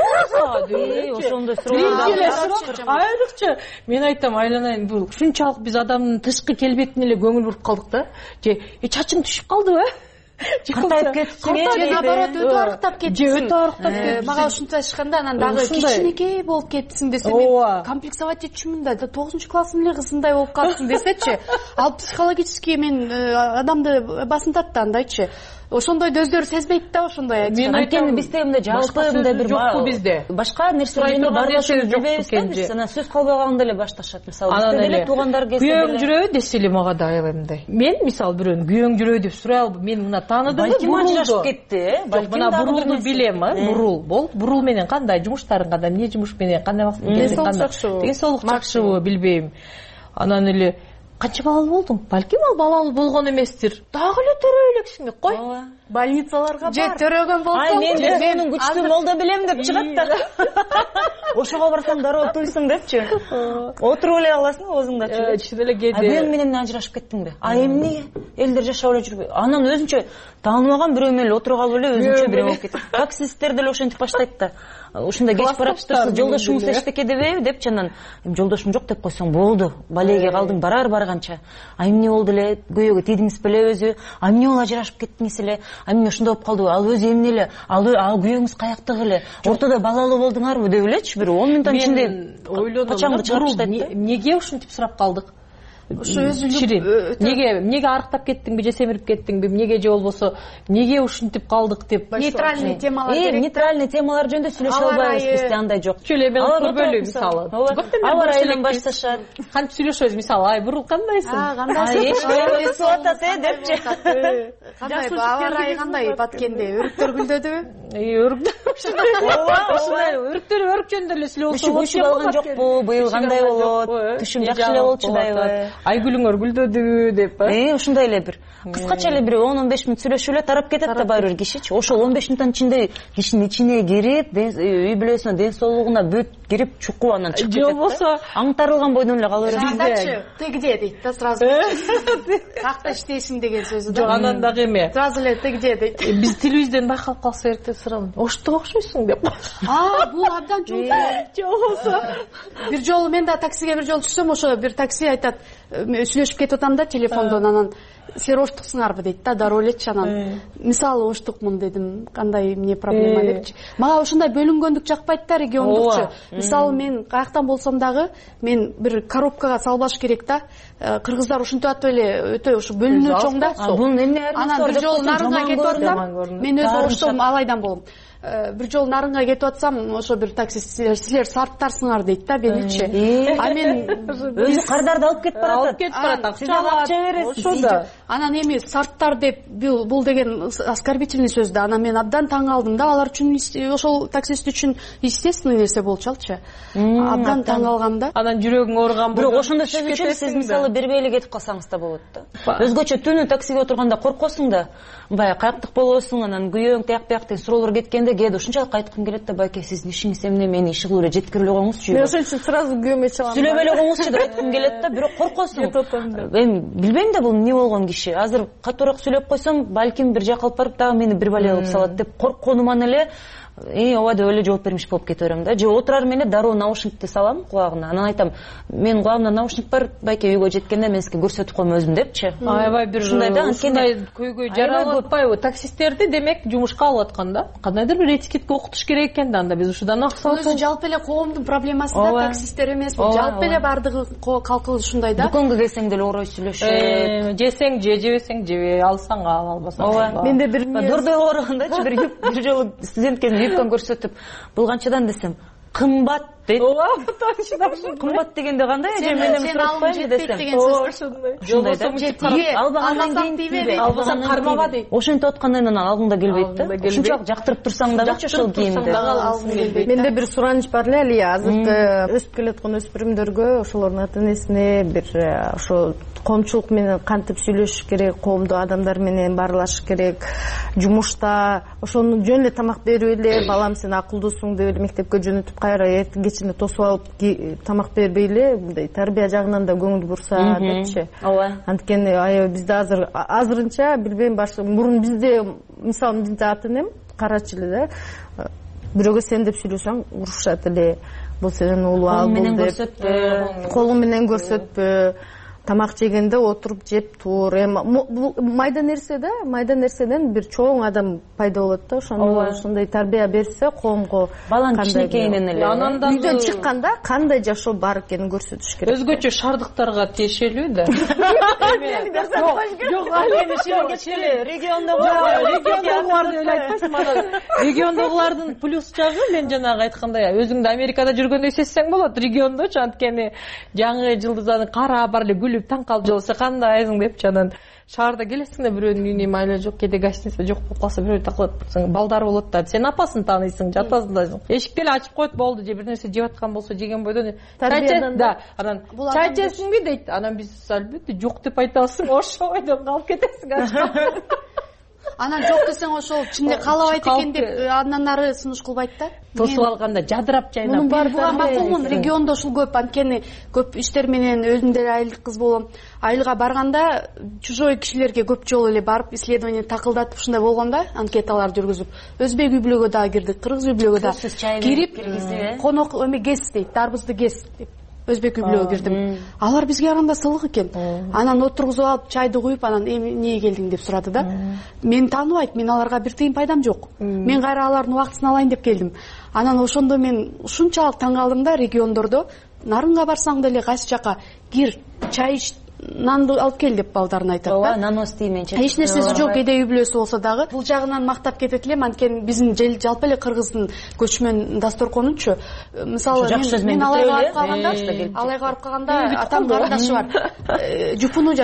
Ошондой суроолор. Айрыкча. Мен айтам, айланайын, бул ушунчалык биз адамдын тышкы келбетине эле көңүл буруп калдык да. Же, чачың түшүп калдыбы? Картайып кетсиң, же наоборот өтө арыктап кеттиң. Же өтө арыктап кеттиң. Мага ушунча айтышканда, анан дагы кичинекей болуп кеттиң десе, мен комплексовать этчүмүн да, тогузунчу классымын эле кызындай болуп калдың десечи. Ал психологически мен адамды басынтат да андайчы. Ошондойду өздөрү сезбейт да, ошондой айткан. Мен айткан бизде мындай жалпы мындай бир жокпу бизде. Башка нерселерди барлашып жүрбөйбүз да, биз анан сөз калбаганда эле башташат. Мисалы бизде деле туугандар келсе күйөөң жүрөбү десе эле мага да айламдай. Мен мисалы бирөөнү күйөөң жүрөбү деп сурай албайм. Мен мына тааныдым, балким ажырашып кетти, балким мына бурулду билем, бурул бол. Бурул менен кандай жумуштарың кандай, эмне жумуш менен кандай вакыт келдиң кандай. Деңсоолук жакшыбы билбейм. Анан эле канча балалуу болдуң? Балким ал балалуу болгон эместир. Дагы эле төрөй элексиң, кой. Больницаларга бар. Же төрөгөн болсоң, мен менин күчтүү молда билем деп чыгат да. Ошого барсам дароо туйсуң депчи. Отуруп эле каласың оозуңдачы. Чын эле кээде. Күйөөң менен ажырашып кеттиңби? А эмне? Элдер жашап эле жүрбөй. Анан өзүнчө тааныбаган бирөө менен эле отуруп калып эле өзүнчө бирөө болуп кетет. Таксисттер деле ошентип баштайт да. Ушундай кеч баратсыздар, жолдошуңуз эчтеке дебейби депчи, анан жолдошум жок деп койсоң болду. Балеге калдың барар барганча. А эмне болду эле? Күйөөгө тийдиңиз беле өзү? А эмне болуп ажырашып кеттиңиз эле? А эмне ошондой болуп калдыбы? Ал өзү эмне эле? Ал ал күйөөңүз каяктагы эле? Ортодо балалуу болдуңарбы деп элечи, бир он мүнөттөн ичинде ойлодум. Эмнеге ушинтип сурап калдык? Ошо өзү неге неге арыктап кеттиңби же семирип кеттиңби, неге же болбосо неге ушинтип калдык деп нейтральный темалар керек. Нейтральный темалар жөнүндө сүйлөшө албайбыз, бизде андай жок. Чөлө мен көрбөлү мисалы. Алар айынан башташат. Кантип сүйлөшөбүз мисалы, ай бурул кандайсың? А, кандайсың? Эч көйгөй суу атат э депчи. Кандай аба райы кандай Баткенде? Өрүктөр гүлдөдүбү? Өрүктөр. Ооба, ошондой өрүктөр өрүк жөнүндө эле сүйлөп болсо. Күчү алган жокпу? Быйыл кандай болот? Түшүм жакшы эле болчу дайбы. айгүлүңөр гүлдөдүбү деп э ушундай эле бир кыскача эле бир он он беш мүнөт сүйлөшүп эле тарап кетет да баары бир кишичи. Ошол он беш мүнөттүн ичинде кишинин ичине кирип, үй бүлөсүнө, ден соолугуна бүт кирип чукуп анан чыгып кетет. Болбосо аңтарылган бойдон эле кала берет. Задача тегде дейт да сразу. Какта иштейсиң деген сөзү да. Жок, анан дагы эме. Сразу эле тегде дейт. Биз тилибизден байкалып калса керек деп суралым. Оштук окшойсуң деп. А, бул абдан чоң. Жолбосо. Бир жолу мен да таксиге бир жолу түшсөм, ошо бир такси айтат, сүйлөшүп кетип атам да телефондон, анан силер оштуксуңарбы дейт да, дароо элечи. Анан мисалы оштукмун дедим, кандай эмне проблема депчи. Мага ушундай бөлүнгөндүк жакпайт да, региондукчу. Мисалы мен каяктан болсом дагы мен бир коробкага салбаш керек да. Кыргыздар ушинтип атып эле өтө ушу бөлүнүү чоң да. Анан бир жолу нарынга кетип атсам, мен өзү оштом алайдан болом. Бир жолу нарынга кетип атсам, ошо бир таксист силер сарттарсыңар дейт да меничи. А мен өзү кардарды алып кетип барат. Алып кетип барат, акча бересиз. Ошо анан эми сарттар деп бул деген оскорбительный сөз да. Анан мен абдан таң калдым да, алар үчүн ошол таксист үчүн естественный нерсе болчалчы. Абдан таң калгам да. Анан жүрөгүң ооруган болсо, бирок ошондой сөз үчүн сиз мисалы бербей эле кетип калсаңыз да болот да. Өзгөчө түнү таксиге отурганда коркосуң да, баягы каяктык болосуң, анан күйөөң тияк бияк деген суроолор кеткенде кээде ушунчалык айткым келет да, байке сиздин ишиңиз эмне, мени иши кылып эле жеткирип эле коюңузчу. Мен ошон үчүн сразу күйөөмө чыгам. Сүйлөбөй эле коюңузчу деп айткым келет да, бирок коркосуң. Эми билбейм да бул эмне болгон киши. Азыр катуураак сүйлөп койсом, балким бир жака алып барып дагы мени бир бале кылып салат деп коркконуман эле э ооба деп эле жооп бермиш болуп кете берем да. Же отурар менен дароо наушникти салам кулагына. Анан айтам, мен кулагымда наушник бар, байке үйгө жеткенде мен сизге көрсөтүп коем өзүм депчи. Аябай бир ушундай да, ушундай көйгөй жаралып атпайбы? Таксисттерди демек жумушка алып аткан да. Кандайдыр бир этикетке окутуш керек экен да, анда биз ушудан аксал. Өзү жалпы эле коомдун проблемасы да, таксисттер эмес, жалпы эле баардыгы калкы ушундай да. Дүкөнгө келсең деле орой сүйлөшөт. Жесең же, жебесең жебе, алсаң ал, албасаң. Менде бир дурдой ооругандачы бир жолу студент кезинде юбканы көрсөтүп, бул канчадан десем, кымбат дейт. Ооба, точно. Кымбат дегенде кандай? Же мен эми сурашпайм десем. Ошондой. Ошондой. Албаган кийин албасаң кармаба дейт. Ошентип аткандан анан алгың да келбейт да. Ушунчалык жактырып турсаң дагычы ошол кийимди. Менде бир сураныч бар эле, Алия. Азыркы өсүп келаткан өспүрүмдөргө, ошолордун ата энесине бир ошо коомчулук менен кантип сүйлөшүш керек, коомдук адамдар менен баарлашыш керек, жумушта ошону жөн эле тамак берип эле, балам сен акылдуусуң деп эле мектепке жөнөтүп кайра кечинде тосуп алып тамак бербей эле, мындай тарбия жагынан да көңүл бурса депчи. Ооба. Анткени аябай бизде азыр азырынча билбейм, башка мурун бизде мисалы менин ата энем карачы эле да, бирөөгө сен деп сүйлөсөң урушат эле. Бул сенин уулу ал бул деп, колу менен көрсөтпө, тамак жегенде отуруп жеп тур. Эми бул майда нерсе да, майда нерседен бир чоң адам пайда болот да. Ошондо ошондой тарбия берсе коомго, баланын кичинекейинен эле үйдөн чыкканда кандай жашоо бар экенин көрсөтүш керек. Өзгөчө шаардыктарга тиешелүү да. Жок, алени шилгечеле региондогулар, региондогулар деп айтпайсың анан. Региондогулардын плюс жагы, мен жанагы айткандай, өзүңдү Америкада жүргөндөй сезсең болот региондочу, анткени жаңы жылдызаны кара бар эле таң калып жолса кандайсың депчи. Анан шаарда келесиң да бирөөнүн үйүнө майла жок, кээде гостиница жок болуп калса бирөө такылып атсаң, балдар болот да. Сен апасын тааныйсың, жатасың да. Эшикти эле ачып коет, болду. Же бир нерсе жеп аткан болсо жеген бойдон чай да. Анан чай ичесиңби дейт. Анан биз албетте жок деп айтасың, ошо бойдон калып кетесиң ачып. Анан жок десең ошол ичинде каалабайт экен деп андан ары сунуш кылбайт да. Тосуп алганда жадырап жайнап. Мунун бар буга макулмун, региондо ушул көп, анткени көп иштер менен өзүм деле айылдык кыз болом. Айылга барганда чужой кишилерге көп жолу эле барып исследование такылдатып ушундай болгон да, анкеталар жүргүзүп. Өзбек үй бүлөгө дагы кирдик, кыргыз үй бүлөгө дагы кирип, конок эме кес дейт, дарбызды кес деп. Өзбек үй бүлөгө кирдим. Алар бизге караганда сылык экен. Анан отургузуп алып чайды куюп, анан эмне келдиң деп сурады да. Мен тааныбайт, мен аларга бир тыйын пайдам жок. Мен кайра алардын убактысын алайын деп келдим. Анан ошондо мен ушунчалык таң калдым да, региондордо нарынга барсаң деле кайсы жака кир, чай ич, нанды алып кел деп балдарына айтат да. Ооба, нан ости менче. Эч нерсеси жок, кээде үй бүлөсү болсо дагы. Бул жагынан мактап кетет элем, анткени биздин жалпы эле кыргыздын көчмөн дасторконучу. Мисалы мен алайга барып калганда, алайга барып калганда атам карындашы бар. Жупуну жашайт.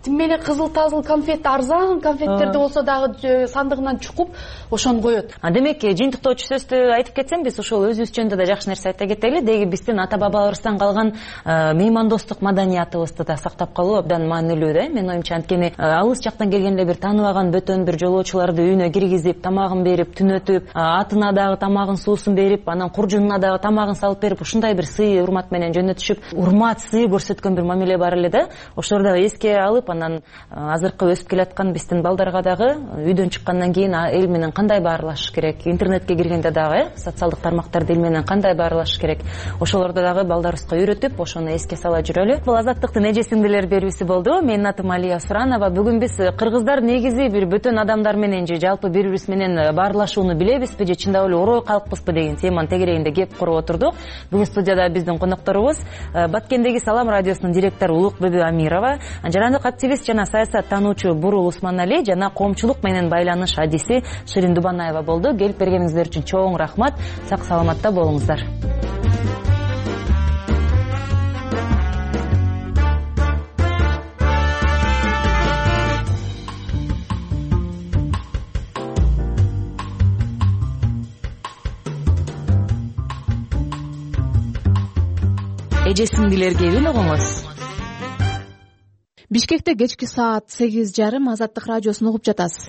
тим менен кызыл тазыл конфет, арзан конфеттерди болсо дагы сандыгынан чукуп ошону коет. Демек, жыйынтыктоочу сөздү айтып кетсем, биз ошол өзүбүз жөнүндө да жакшы нерсе айта кетели. Деги биздин ата бабаларыбыздан калган меймандостук маданиятыбызды да сактап калуу абдан маанилүү да. Мен оюмча, анткени алыс жактан келген эле бир тааныбаган бөтөн бир жолоочуларды үйүнө киргизип, тамагын берип, түнөтүп, атына дагы тамагын, суусун берип, анан куржунуна дагы тамагын салып берип, ушундай бир сый, урмат менен жөнөтүшүп, урмат, сый көрсөткөн бир мамиле бар эле да. Ошолорду дагы эске алып, анан азыркы өсүп келаткан биздин балдарга дагы үйдөн чыккандан кийин эл менен кандай баарлашыш керек, интернетке киргенде дагы социалдык тармактарды эл менен кандай баарлашыш керек, ошолорду дагы балдарыбызга үйрөтүп, ошону эске сала жүрөлү. Бул Азаттыктын эже сиңдилер берүүсү болду. Менин атым Алия Суранова. Бүгүн биз кыргыздар негизи бир бүтүн адамдар менен же жалпы бири бирибиз менен баарлашууну билебизби же чындап эле орой калкпызбы деген теманын тегерегинде кеп куруп отурдук. Бүгүн студияда биздин конокторубуз Баткендеги Салам радиосунун директору Улукбүбү Амирова, жарандык активист жана саясаттануучу Бурул Усманали жана коомчулук менен байланыш адиси Ширин Дубанаева болду. Келип бергениңиздер үчүн чоң рахмат. Сак саламатта болуңуздар. Эже сиңдилер кебин угуңуз. Бишкекте кечки саат сегиз жарым Азаттык радиосун угуп жатасыз.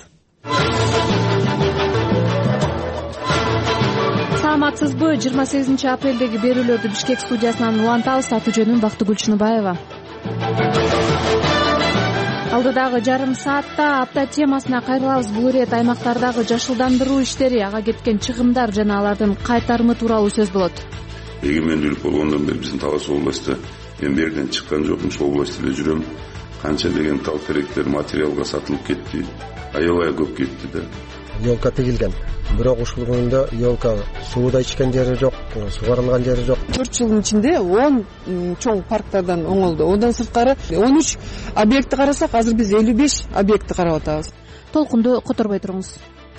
Саламатсызбы? жыйырма сегизинчи апрелдеги берүүлөрдү Бишкек студиясынан улантабыз. Аты жөнүм Бактыгүл Чыныбаева. Алдыдагы жарым саатта апта темасына кайрылабыз. Бул ирет аймактардагы жашылдандыруу иштери, ага кеткен чыгымдар жана алардын кайтарымы тууралуу сөз болот. Эгемендүүлүк болгондон бери биздин Талас областта мен берден чыккан жокмун, ошол областта эле жүрөм. Канча деген тал теректер материалга сатылып кетти, аябай көп кетти да. Ёлка тигилген, бирок ушул күндө ёлка сууда ичкен жери жок, сугарылган жери жок. төрт жылдын ичинде он чоң парктардан оңолду. Одан сырткары он үч объектти карасак, азыр биз элүү беш объектти карап атабыз. Толкунду которбой туруңуз.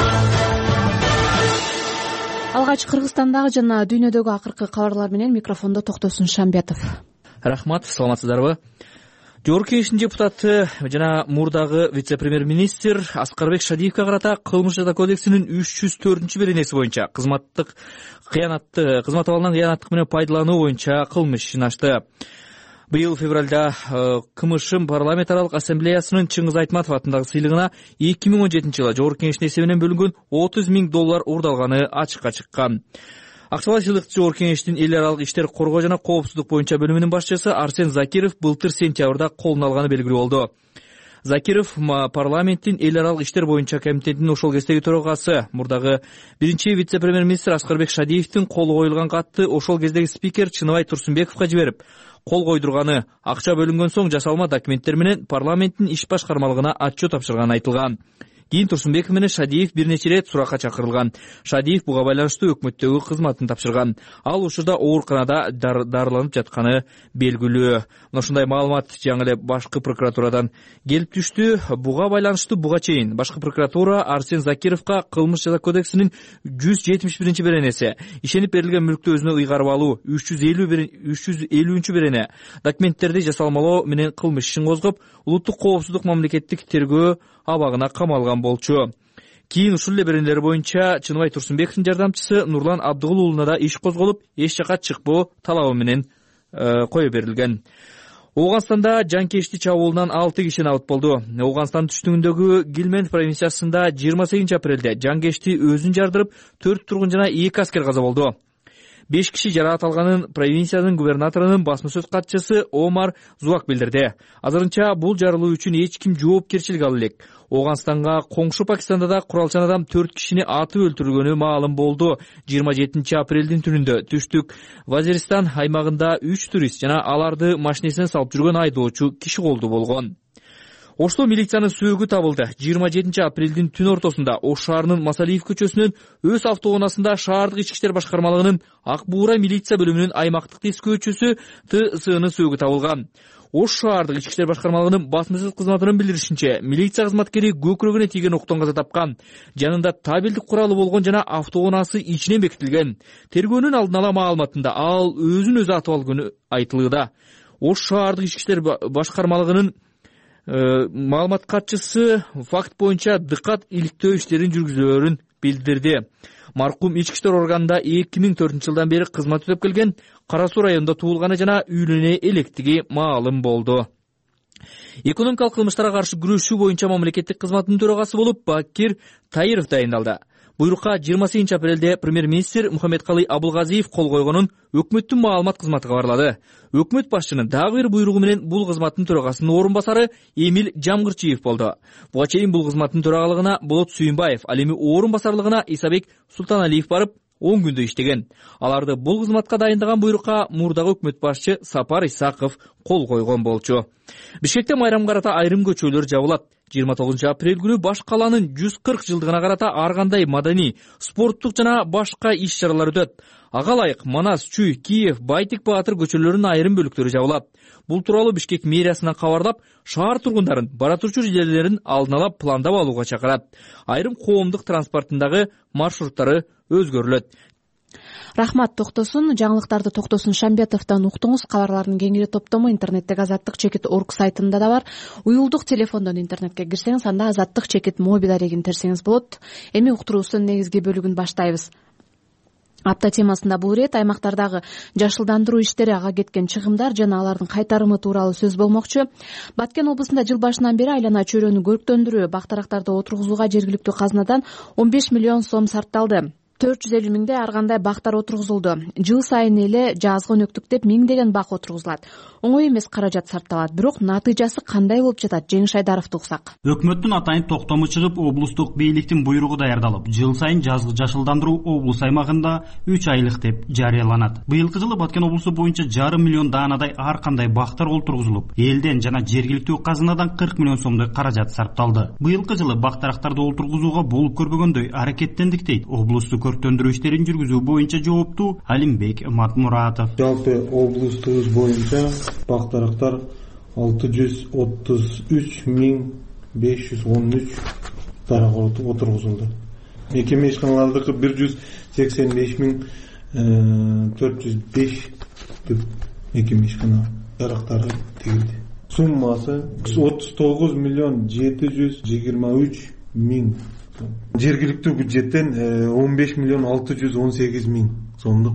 Алгач Кыргызстандагы жана дүйнөдөгү акыркы кабарлар менен микрофондо Токтосун Шамбиятов. Рахмат, саламатсыздарбы? Жогорку Кеңештин депутаты жана мурдагы вице-премьер-министр Аскарбек Шадиевге карата кылмыш жаза кодексинин үч жүз төртүнчү беренеси боюнча кызматтык кыянатты, кызмат абалынан кыянаттык менен пайдалануу боюнча кылмыш ишин ачты. Быйыл февралда КМШ парламент аралык ассамблеясынын Чыңгыз Айтматов атындагы сыйлыгына эки миң он жетинчи жылы Жогорку Кеңештин эсебинен бөлүнгөн отуз миң доллар уурдалганы ачыкка чыккан. Акчалай сыйлыкты Жогорку Кеңештин эл аралык иштер коргоо жана коопсуздук боюнча бөлүмүнүн башчысы Арсен Закиров былтыр сентябрда колуна алганы белгилүү болду. Закиров парламенттин эл аралык иштер боюнча комитетинин ошол кездеги төрагасы, мурдагы биринчи вице-премьер-министр Аскарбек Шадиевдин колу коюлган катты ошол кездеги спикер Чыныбай Турсунбековго жиберип, кол койдурганы, акча бөлүнгөн соң жасалма документтер менен парламенттин иш башкармалыгына отчет тапшырганы айтылган. Кийин Турсунбеков менен Шадиев бир нече ирет суракка чакырылган. Шадиев буга байланыштуу өкмөттөгү кызматын тапшырган. Ал ушурда ооруканада дарыланып жатканы белгилүү. Мына ушундай маалымат жаңы эле башкы прокуратурадан келип түштү. Буга байланыштуу буга чейин башкы прокуратура Арсен Закировго кылмыш жаза кодексинин жүз жетимиш биринчи беренеси, ишенип берилген мүлктү өзүнө ыйгарып алуу үч жүз элүүнчү берене, документтерди жасалмалоо менен кылмыш ишин козгоп, улуттук коопсуздук мамлекеттик тергөө абагына камалган болчу. Кийин ушул эле беренелер боюнча Чыныбай Турсунбековдун жардамчысы Нурлан Абдыгул уулуна да иш козголуп, эч жака чыкпоо талабы менен кое берилген. Ооганстанда жанкечти чабуулунан алты киши набыт болду. Ооганстан түштүгүндөгү Гилмент провинциясында жыйырма сегизинчи апрелде жанкечти өзүн жардырып, төрт тургун жана эки аскер каза болду. беш киши жараат алганын провинциянын губернаторунун басма сөз катчысы Омар Зуак билдирди. Азырынча бул жарылуу үчүн эч ким жоопкерчилик ала элек. Ооганстанга коңшу Пакистанда да куралчан адам төрт кишини атып өлтүргөнү маалым болду. жыйырма жетинчи апрелдин түнүндө түштүк Вазиристан аймагында үч турист жана аларды машинесине салып жүргөн айдоочу киши колдуу болгон. Ошто милициянын сөөгү табылды. жыйырма жетинчи апрелдин түн ортосунда Ош шаарынын Масалиев көчөсүнөн өз автоунаасында шаардык ички иштер башкармалыгынын Ак Буура милиция бөлүмүнүн аймактык тескөөчүсү Т Сынын сөөгү табылган. Ош шаардык ички иштер башкармалыгынын басма сөз кызматынын билдиришинче, милиция кызматкери көкүрөгүнө тийген октон каза тапкан. Жанында табелдик куралы болгон жана автоунаасы ичинен бекитилген. Тергөөнүн алдын ала маалыматында ал өзүн өзү атып алганы айтылууда. Ош шаардык ички иштер башкармалыгынын маалымат катчысы факт боюнча дыкат иликтөө иштерин жүргүзөөрүн билдирди. Маркум ички иштер органында эки миң төртүнчү жылдан бери кызмат өтөп келген, Кара Суу районунда туулганы жана үйлөнө электиги маалым болду. Экономикалык кылмыштарга каршы күрөшүү боюнча мамлекеттик кызматтын төрагасы болуп Бакир Таиров дайындалды. Буйрукка жыйырма сегизинчи апрелде премьер-министр Мухаммедкалый Абылгазиев кол койгонун өкмөттүн маалымат кызматы кабарлады. Өкмөт башчынын дагы бир буйругу менен бул кызматтын төрагасынын орун басары Эмил Жамгырчиев болду. Буга чейин бул кызматтын төрагалыгына Болот Сүйүнбаев, ал эми орун басарлыгына Исабек Султаналиев барып он күндө иштеген. Аларды бул кызматка дайындаган буйрукка мурдагы өкмөт башчы Сапар Исаков кол койгон болчу. Бишкекте майрамга карата айрым көчөлөр жабылат. жыйырма тогузунчу апрель күнү баш калаанын жүз кырк жылдыгына карата ар кандай маданий, спорттук жана башка иш-чаралар өтөт. Ага ылайык Манас, Чүй, Киев, Байтик Баатыр көчөлөрүнүн айрым бөлүктөрү жабылат. Бул тууралуу Бишкек мэриясынан кабарлап, шаар тургундарын бара турчу жерлерин алдын ала пландап алууга чакырат. Айрым коомдук транспорттундагы маршруттары өзгөрүлөт. Рахмат, токтосун. Жаңылыктарды Токтосун Шамбетовдон уктуңуз. Кабарлардын кеңири топтому интернеттеги азаттык чекит точка орг сайтында да бар. Уюлдук телефондон интернетке кирсеңиз, анда азаттык чекит моби дарегин терсеңиз болот. Эми уктуруубуздун негизги бөлүгүн баштайбыз. Апта темасында бул ирет аймактардагы жашылдандыруу иштери, ага кеткен чыгымдар жана алардын кайтарымы тууралуу сөз болмокчу. Баткен облусунда жыл башынан бери айлана чөйрөнү көрктөндүрүү, бактарактарды отургузууга жергиликтүү казнадан он беш миллион сом сарпталды. төрт жүз элүү миңдей ар кандай бактар отургузулду. Жыл сайын эле жазгы өнөктүктеп миңдеген бак отургузулат. Оңой эмес каражат сарпталат, бирок натыйжасы кандай болуп жатат? Жеңиш Айдаровду уксак. Өкмөттүн атайын токтому чыгып, облустук бийликтин буйругу даярдалып, жыл сайын жазгы жашылдандыруу облус аймагында үч айлык деп жарыяланат. Быйылкы жылы Баткен облусу боюнча жарым миллион даанадай ар кандай бактар олтургузулуп, элден жана жергиликтүү казынадан кырк миллион сомдой каражат сарпталды. Быйылкы жылы бактарактарды олтургузууга болуп көрбөгөндөй аракеттендик дейт облустук көрктөндүрүү иштерин жүргүзүү боюнча жооптуу Алимбек Матмуратов. Жалпы облустубуз боюнча бактарактар алты жүз отуз үч миң беш жүз он үч дарак отургузулду. Мекеме ишканалардыкы бир жүз сексен беш миң төрт жүз беш мекеме ишкана дарактары тигилди. Суммасы отуз тогуз миллион жети жүз жыйырма үч миң. Жергиликтүү бюджеттен он беш миллион алты жүз он сегиз миң сомдук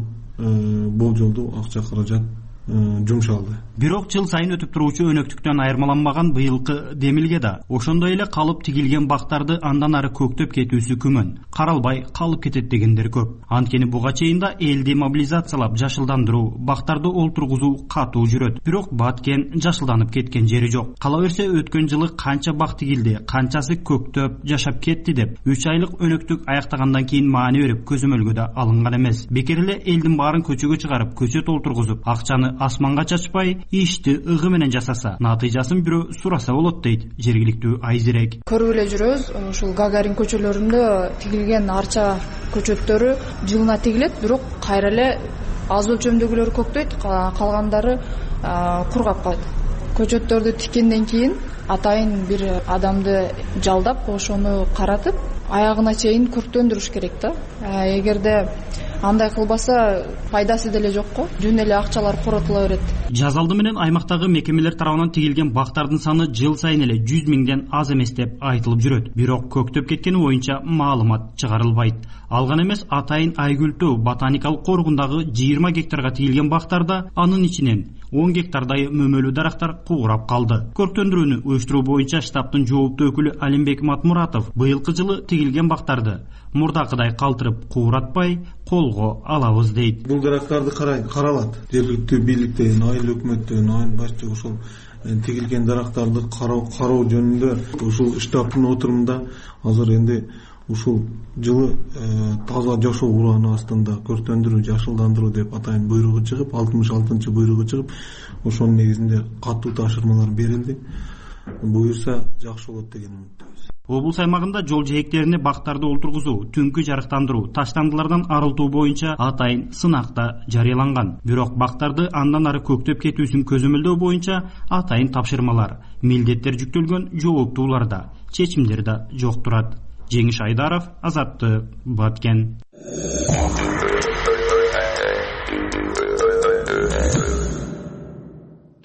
болжолдуу акча каражат жумшалды. Бирок жыл сайын өтүп туруучу өнөктүктөн айырмаланбаган быйылкы демилге да ошондой эле калып тигилген бактарды андан ары көктөп кетүүсү күмөн. Каралбай калып кетет дегендер көп. Анткени буга чейин да элди мобилизациялап жашылдандыруу, бактарды олтургузуу катуу жүрөт. Бирок Баткен жашылданып кеткен жери жок. Кала берсе өткөн жылы канча бак тигилди, канчасы көктөп жашап кетти деп үч айлык өнөктүк аяктагандан кийин маани берип көзөмөлгө да алынган эмес. Бекер эле элдин баарын көчөгө чыгарып, көчөт олтургузуп, акчаны асманга чачпай, ишти ыгы менен жасаса, натыйжасын бирөө сураса болот дейт жергиликтүү Айзирек. Көрүп эле жүрөбүз, ушул Гагарин көчөлөрүндө тигилген арча көчөттөрү жылына тигилет, бирок кайра эле аз өлчөмдөгүлөрү көктөйт, калгандары кургап калат. Көчөттөрдү тиккенден кийин атайын бир адамды жалдап, ошону каратып, аягына чейин көрктөндүрүш керек да. Эгерде андай кылбаса пайдасы деле жок го. Жүн эле акчалар коротула берет. Жаз алды менен аймактагы мекемелер тарабынан тигилген бактардын саны жыл сайын эле жүз миңден аз эмес деп айтылып жүрөт. Бирок көктөп кеткени боюнча маалымат чыгарылбайт. Алган эмес атайын Айгүлтөө ботаникалык коргундагы жыйырма гектарга тигилген бактарда анын ичинен он гектардай мөмөлүү дарактар куурап калды. Көрктөндүрүүнү уюштуруу боюнча штабтын жооптуу өкүлү Алимбек Матмуратов быйылкы жылы тигилген бактарды мурдакыдай калтырып кууратпай колго алабыз дейт. Бул дарактарды каралат. Жергиликтүү бийликтен, айыл өкмөттөн, айыл башчы ошол тигилген дарактарды кароо жөнүндө ушул штабтын отурумунда азыр энди ушул жылы таза жашоо урааны астында көрктөндүрүү, жашылдандыруу деп атайын буйругу чыгып, алтымыш алтынчы буйругу чыгып, ошонун негизинде катуу тапшырмалар берилди. Буюрса жакшы болот деген үмүттөбүз. Облус аймагында жол жээктерине бактарды олтургузуу, түнкү жарыктандыруу, таштандылардан арылтуу боюнча атайын сынакта жарыяланган. Бирок бактарды андан ары көктөп кетүүсүн көзөмөлдөө боюнча атайын тапшырмалар, милдеттер жүктөлгөн жооптууларда, чечимдер да жок турат. Жеңиш Айдаров, Азаттык, Баткен.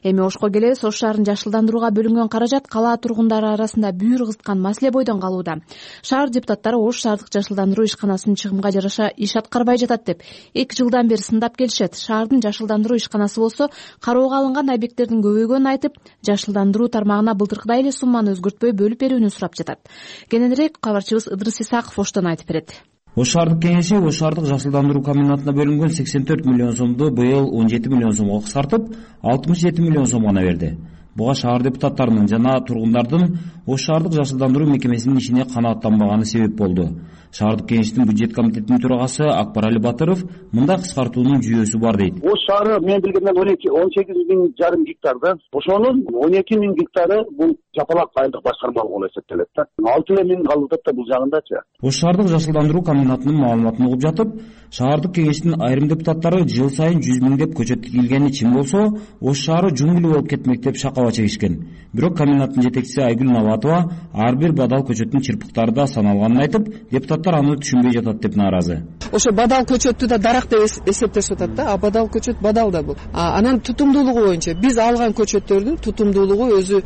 Эми Ошко келебиз. Ош шаарын жашылдандырууга бөлүнгөн каражат кала тургундары арасында бүйүр кызыткан маселе бойдон калууда. Шаар депутаттары Ош шаардык жашылдандыруу ишканасынын чыгымга жараша иш аткарбай жатат деп эки жылдан бери сындап келишет. Шаардын жашылдандыруу ишканасы болсо кароого алынган объекттердин көбөйгөнүн айтып, жашылдандыруу тармагына былтыркыдай эле сумманы өзгөртпөй бөлүп берүүнү сурап жатат. Кененирээк кабарчыбыз Ыдырыс Исаков Оштон айтып берет. Ош шаардык кеңеши Ош шаардык жашылдандыруу комбинатына бөлүнгөн сексен төрт миллион сомду быйыл он жети миллион сомго кыскартып, алтымыш жети миллион сом гана берди. Буга шаар депутаттарынын жана тургундардын Ош шаардык жашылдандыруу мекемесинин ишине канааттанбаганы себеп болду. Шаардык кеңештин бюджет комитетинин төрагасы Акбарали Батыров мындай кыскартуунун жүйөсү бар дейт. Ош шаары мен билгенден он сегиз миң жарым гектарды, ошонун он эки миң гектары бул жапалак айылдык башкармалык болуп эсептелет да. алты миң калып да бул жагындачы. Ош шаардык жашылдандыруу комбинатынын маалыматын угуп жатып, шаардык кеңештин айрым депутаттары жыл сайын жүз миңдеп көчөт тигилгени чын болсо, Ош шаары жуңгул болуп кетмек деп шакала чегишкен. Бирок комбинаттын жетекчиси Айгүл Наватова ар бир бадал көчөттүн чырпыктары да саналганын айтып, депутаттар аны түшүнбөй жатат деп нааразы. Ошо бадал көчөттү да дарак деп эсептешип атат да, а бадал көчөт бадал да бул. Анан тутумдуулугу боюнча биз алган көчөттөрдүн тутумдуулугу өзү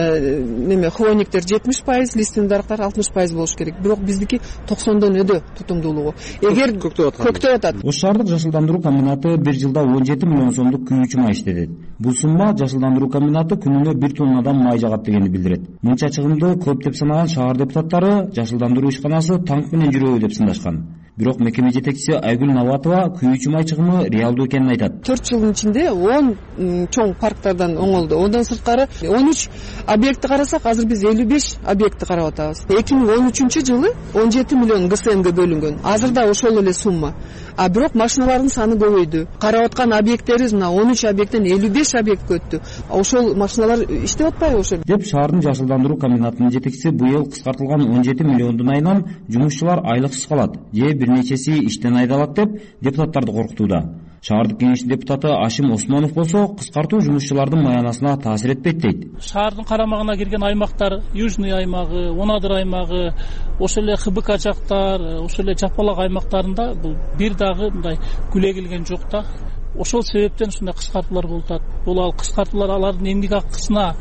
неме хвойниктер жетимиш пайыз, лиственный дарактар алтымыш пайыз болуш керек. Бирок биздики токсондон өдө тутумдуулугу. Эгер көктөп атат. Ош шаардык жашылдандыруу комбинаты бир жылда он жети миллион сомдук күйүүчү май иштетет. Бул сумма жашылдандыруу комбинаты күнүнө бир тоннадан май жагат дегенди билдирет. Мынча чыгымды көп деп санаган шаар депутаттары жашылдандыруу ишканасы танк менен жүрөбү деп сындашкан. Бирок мекеме жетекчиси Айгүл Наватова күйүүчү май чыгымы реалдуу экенин айтат. төрт жылдын ичинде он чоң парктардан оңолду. Одан сырткары он үч объектти карасак, азыр биз элүү беш объектти карап атабыз. эки миң он үчүнчү жылы он жети миллион ГСМге бөлүнгөн. Азыр да ошол эле сумма. А бирок машиналардын саны көбөйдү. Карап аткан объекттерибиз мына он үч объекттен элүү беш объектке өттү. Ошол машиналар иштеп атпайбы ошо? Деп шаардын жашылдандыруу комбинатынын жетекчиси быйыл кыскартылган он жети миллиондун айынан жумушчулар айлыксыз калат же бир нечеси иштен айдалат деп депутаттарды коркутууда. Шаардык кеңештин депутаты Ашим Осмонов болсо кыскартуу жумушчулардын маянасына таасир этпейт дейт. Шаардын карамагына кирген аймактар, Южный аймагы, Онадыр аймагы, ошол эле ХБК жактар, ошол эле жапалак аймактарында бул бир дагы мындай күлө келген жок да. Ошол себептен ушундай кыскартуулар болуп атат. Бул ал кыскартуулар алардын эмгек акысына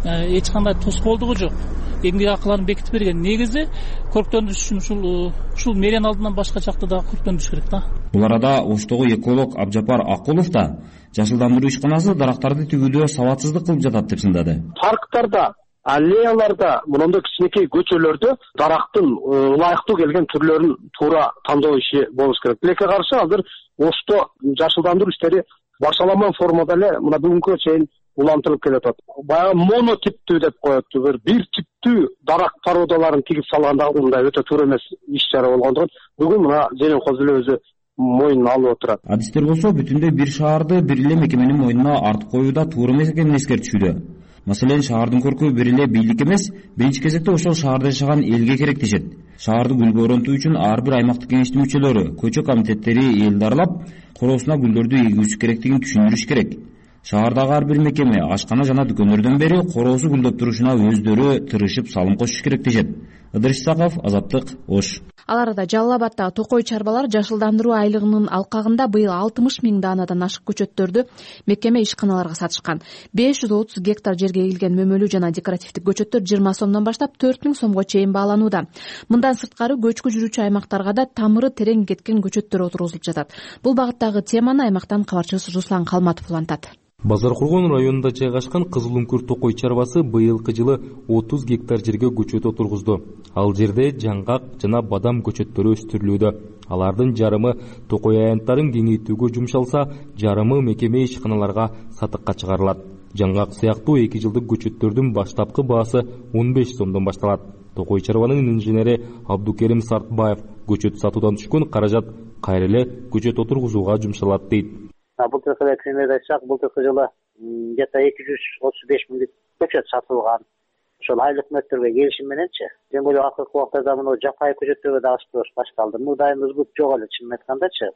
эч кандай тоскоолдугу жок. Эмгек акыларын бекитип берген. Негизи көрктөндүрүш үчүн ушул ушул мерен алдынан башка жакта дагы көрктөндүрүш керек да. Бул арада Оштогу эколог Абжапар Акулов да жашылдандыруу ишканасы дарактарды тигүүдө сабатсыздык кылып жатат деп сындады. Парктарда, аллеяларда, мындай кичинекей көчөлөрдө дарактын ылайыктуу келген түрлөрүн туура тандоо иши болуш керек. Тилекке каршы азыр Ошто жашылдандыруу иштери башаламан формада эле мына бүгүнкү чейин улантылып келатат. Баягы монотиптүү деп коет, бир типтүү дарак породаларын тигип салгандагы мындай өтө туура эмес иш чара болгондугун бүгүн мына Зеленкоз эле өзү мойнуна алып отурат. Адистер болсо бүтүндөй бир шаарды бир эле мекеменин мойнуна артып коюуда туура эмес экенин эскертишүүдө. Маселен, шаардын көркү бир эле бийлик эмес, биринчи кезекте ошол шаарда жашаган элге керек дешет. Шаарды гүлгө оронтуу үчүн ар бир аймактык кеңештин мүчөлөрү, көчө комитеттери элди аралап, короосуна гүлдөрдү эгүүсү керектигин түшүндүрүш керек. Шаардагы ар бир мекеме ашкана жана дүкөндөрдөн бери короосу гүлдөп турушуна өздөрү тырышып салым кошуш керек дешет. Ыдырыс Исаков, Азаттык, Ош. Ал арада Жалал Абадтагы токой чарбалар жашылдандыруу айлыгынын алкагында быйыл алтымыш миң даанадан ашык көчөттөрдү мекеме ишканаларга сатышкан. беш жүз отуз гектар жерге эгилген мөмөлүү жана декоративдик көчөттөр жыйырма сомдон баштап төрт миң сомго чейин бааланууда. Мындан сырткары көчкү жүрүүчү аймактарга да тамыры терең кеткен көчөттөр отургузулуп жатат. Бул багыттагы теманы аймактан кабарчыбыз Руслан Калматов улантат. Базар Кургон районунда жайгашкан Кызылүңкүр токой чарбасы быйылкы жылы отуз гектар жерге көчөт отургузду. Ал жерде жаңгак жана бадам көчөттөрү өстүрүлүүдө. Алардын жарымы токой аянттарын кеңейтүүгө жумшалса, жарымы мекеме ишканаларга сатыкка чыгарылат. Жаңгак сыяктуу эки жылдык көчөттөрдүн баштапкы баасы он беш сомдон башталат. Токой чарбанын инженери Абдукерим Сартбаев көчөт сатуудан түшкөн каражат кайра эле көчөт отургузууга жумшалат дейт. Былтыркы эксемерди айтсак, былтыркы жылы где-то эки жүз отуз беш миңдик көчөт сатылган. Ошол айлык мөлтөргө келишим мененчи. Тем более акыркы убактарда мына жапайы көчөттөргө да ашып башталды. Мурдайымыз көп жок эле чынын айткандачы.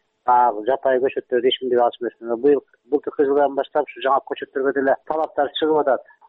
А жапайы көчөттөрдү эч кимге алышып эмес. Быйыл былтыркы жылдан баштап ушу жаңа көчөттөргө деле талаптар чыгып атат.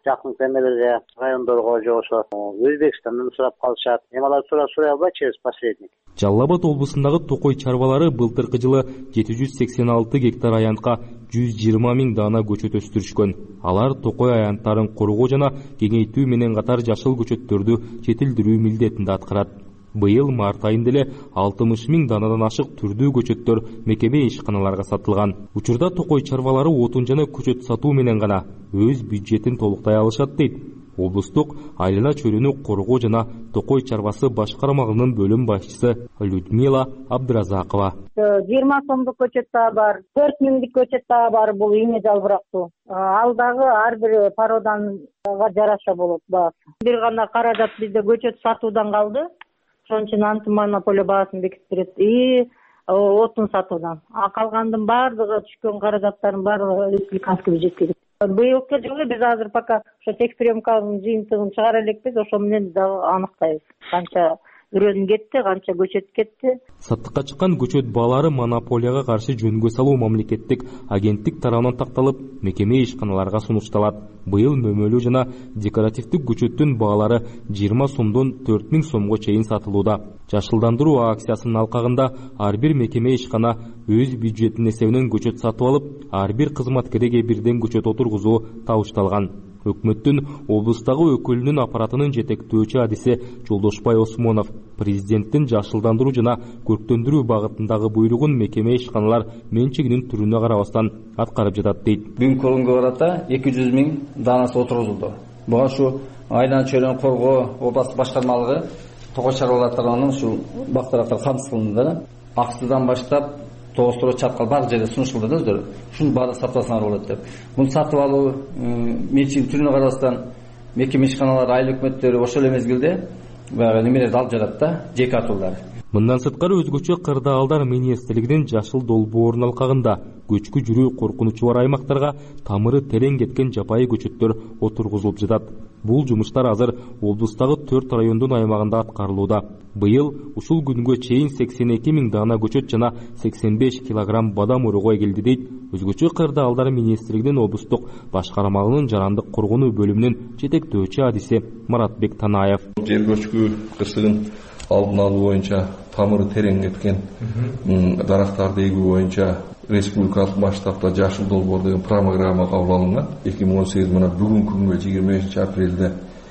жакын эмелерге, райондорго же ошо Өзбекстандан сурап калышат. Эми алар сурап сурай албайт через посредник. Жалал Абад облусундагы токой чарбалары былтыркы жылы жети жүз сексен алты гектар аянтка жүз жыйырма миң даана көчөт өстүрүшкөн. Алар токой аянттарын коргоо жана кеңейтүү менен катар жашыл көчөттөрдү жетилдирүү милдетин да аткарат. Быйыл март айында эле алтымыш миң даанадан ашык түрдүү көчөттөр мекеме ишканаларга сатылган. Учурда токой чарбалары отун жана көчөт сатуу менен гана өз бюджетин толуктай алышат дейт облустук айлана чөйрөнү коргоо жана токой чарбасы башкармалыгынын бөлүм башчысы Людмила Абдыразакова. жыйырма сомдук көчөт да бар, төрт миңдик көчөт да бар, бул ийне жалбырактуу. Ал дагы ар бир породанга жараша болот баасы. Бир гана каражат бизде көчөт сатуудан калды. Ошон үчүн антимонополия баасын бекитип берет и отун сатуудан. А калгандын баардыгы түшкөн каражаттардын баардыгы республиканский бюджетке кетет. Быйылкы жылы биз азыр пока ошо техприемканын жыйынтыгын чыгара элекпиз, ошо менен дагы аныктайбыз. Канча үрөн кетти, канча көчөт кетти. Саттыкка чыккан көчөт баалары монополияга каршы жөнгө салуу мамлекеттик агенттик тарабынан такталып, мекеме ишканаларга сунушталат. Быйыл мөмөлүү жана декоративдик көчөттүн баалары жыйырма сомдон төрт миң сомго чейин сатылууда. Жашылдандыруу акциясынын алкагында ар бир мекеме ишкана өз бюджетинин эсебинен көчөт сатып алып, ар бир кызматкерге бирден көчөт отургузуу табышталган. Өкмөттүн облустагы өкүлүнүн аппаратынын жетектөөчү адиси Жолдошбай Осмонов президенттин жашылдандыруу жана көрктөндүрүү багытындагы буйругун мекеме ишканалар менчигинин түрүнө карабастан аткарып жатат дейт. Бүгүнкү күнгө карата эки жүз миң даанасы отургузулду. Буга ушу айлана чөйрөнү коргоо областык башкармалыгы токой чарбалар тарабынан ушул бактарактар камсыз кылынды. Аксыдан баштап тоостура чаткал бар жерде сунушталды да өздөрү. Ушуну баары сатып алсаңар болот деп. Муну сатып алуу менчигинин түрүнө карабастан мекеме ишканалар, айыл өкмөттөрү ошол эле мезгилде баягы немелерди алып жатат да, жеке атуулар. Мындан сырткары өзгөчө кырдаалдар министрлигинин жашыл долбоорунун алкагында көчкү жүрүү коркунучу бар аймактарга тамыры терең кеткен жапайы көчөттөр отургузулуп жатат. Бул жумуштар азыр облустагы төрт райондун аймагында аткарылууда. Быйыл ушул күнгө чейин сексен эки миң даана көчөт жана сексен беш килограмм бадам урого эгилди дейт өзгөчө кырдаалдар министрлигинин облустук башкармалыгынын жарандык коргонуу бөлүмүнүн жетектөөчү адиси Маратбек Танаев. Жер көчкү кырсыгын алдын алуу боюнча тамыры терең кеткен дарактарды эгүү боюнча республикалык масштабта жашыл долбоор деген программа кабыл алынган. эки миң он сегиз мына бүгүнкү күнгө жыйырма бешинчи апрелде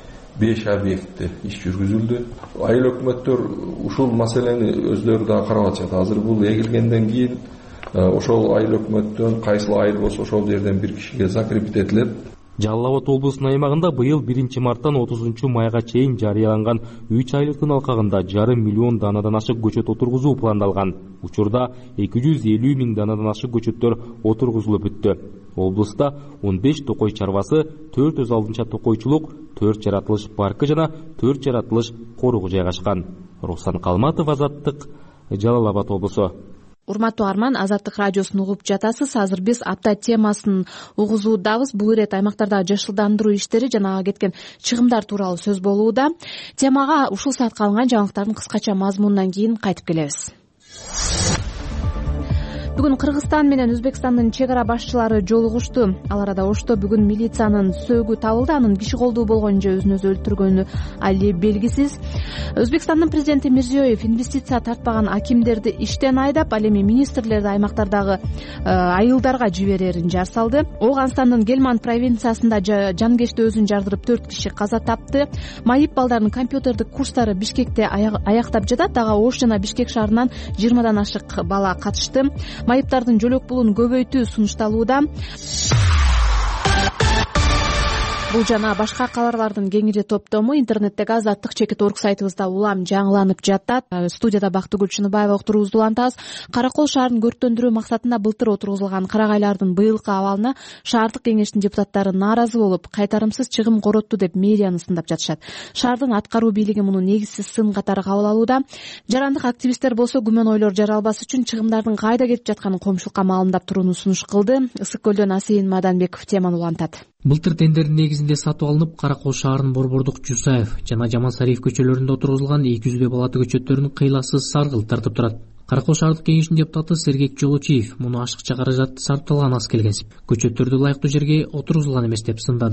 беш объектте иш жүргүзүлдү. Айыл өкмөттөр ушул маселени өздөрү да карап атышат. Азыр бул эгилгенден кийин ошол айыл өкмөттөн кайсыл айыл болсо ошол жерден бир кишиге закрепить этилет. Жалал Абад облусунун аймагында быйыл биринчи марттан отузунчу майга чейин жарыяланган үч айлыктын алкагында жарым миллион даанадан ашык көчөт отургузуу пландалган. Учурда эки жүз элүү миң даанадан ашык көчөттөр отургузулуп бүттү. Облуста он беш токой чарбасы, төрт өз алдынча токойчулук, төрт жаратылыш паркы жана төрт жаратылыш коругу жайгашкан. Руслан Калматов, Азаттык, Жалал Абад облусу. Урматтуу Арман, Азаттык радиосун угуп жатасыз. Азыр биз апта темасын угузуудабыз. Бул ирет аймактарда жашылдандыруу иштери жана кеткен чыгымдар тууралуу сөз болууда. Темага ушул саатка алынган жаңылыктардын кыскача мазмунунан кийин кайтып келебиз. Бүгүн Кыргызстан менен Өзбекстандын чек ара башчылары жолугушту. Ал арада Ошто бүгүн милициянын сөөгү табылды. Анын киши колдуу болгон же өзүн өзү өлтүргөнү али белгисиз. Өзбекстандын президенти Мирзиёев инвестиция тартпаган акимдерди иштен айдап, ал эми министрлерди аймактардагы айылдарга жиберерин жар салды. Ооганстандын Гельманд провинциясында жанкечти өзүн жардырып төрт киши каза тапты. Майып балдардын компьютердик курстары Бишкекте аяктап жатат. Дагы Ош жана Бишкек шаарынан жыйырмадан ашык бала катышты. Майыптардын жөлөк пулун көбөйтүү сунушталууда. Бул жана башка кабарлардын кеңири топтому интернеттеги азаттык чекит орг сайтыбызда улам жаңыланып жатат. Студияда Бактыгүл Чыныбаева уктуруубузду улантабыз. Каракол шаарын көрктөндүрүү максатында былтыр отургузулган кырагайлардын быйылкы абалына шаардык кеңештин депутаттары нааразы болуп, кайтарымсыз чыгым коротту деп мэрияны сындап жатышат. Шаардын аткаруу бийлиги муну негизсиз сын катары кабыл алууда. Жарандык активисттер болсо күмөн ойлор жаралбас үчүн чыгымдардын кайда кетип жатканын коомчулукка маалымдап турууну сунуш кылды. Ысык көлдөн Асейин Маданбеков теманы улантат. Былтыр тендердин негизинде сатып алынып, Каракол шаарынын Борбордук, Жусаев жана Жамансариев көчөлөрүндө отургузулган эки жүздөй балаты көчөттөрүн кыйласыз саргылт тартып турат. Каракол шаардык кеңешинин депутаты Сергек Жолочиев муну ашыкча каражат сарпталган аз келгенсип, көчөттөрдү ылайыктуу жерге отургузулган эмес деп сындады.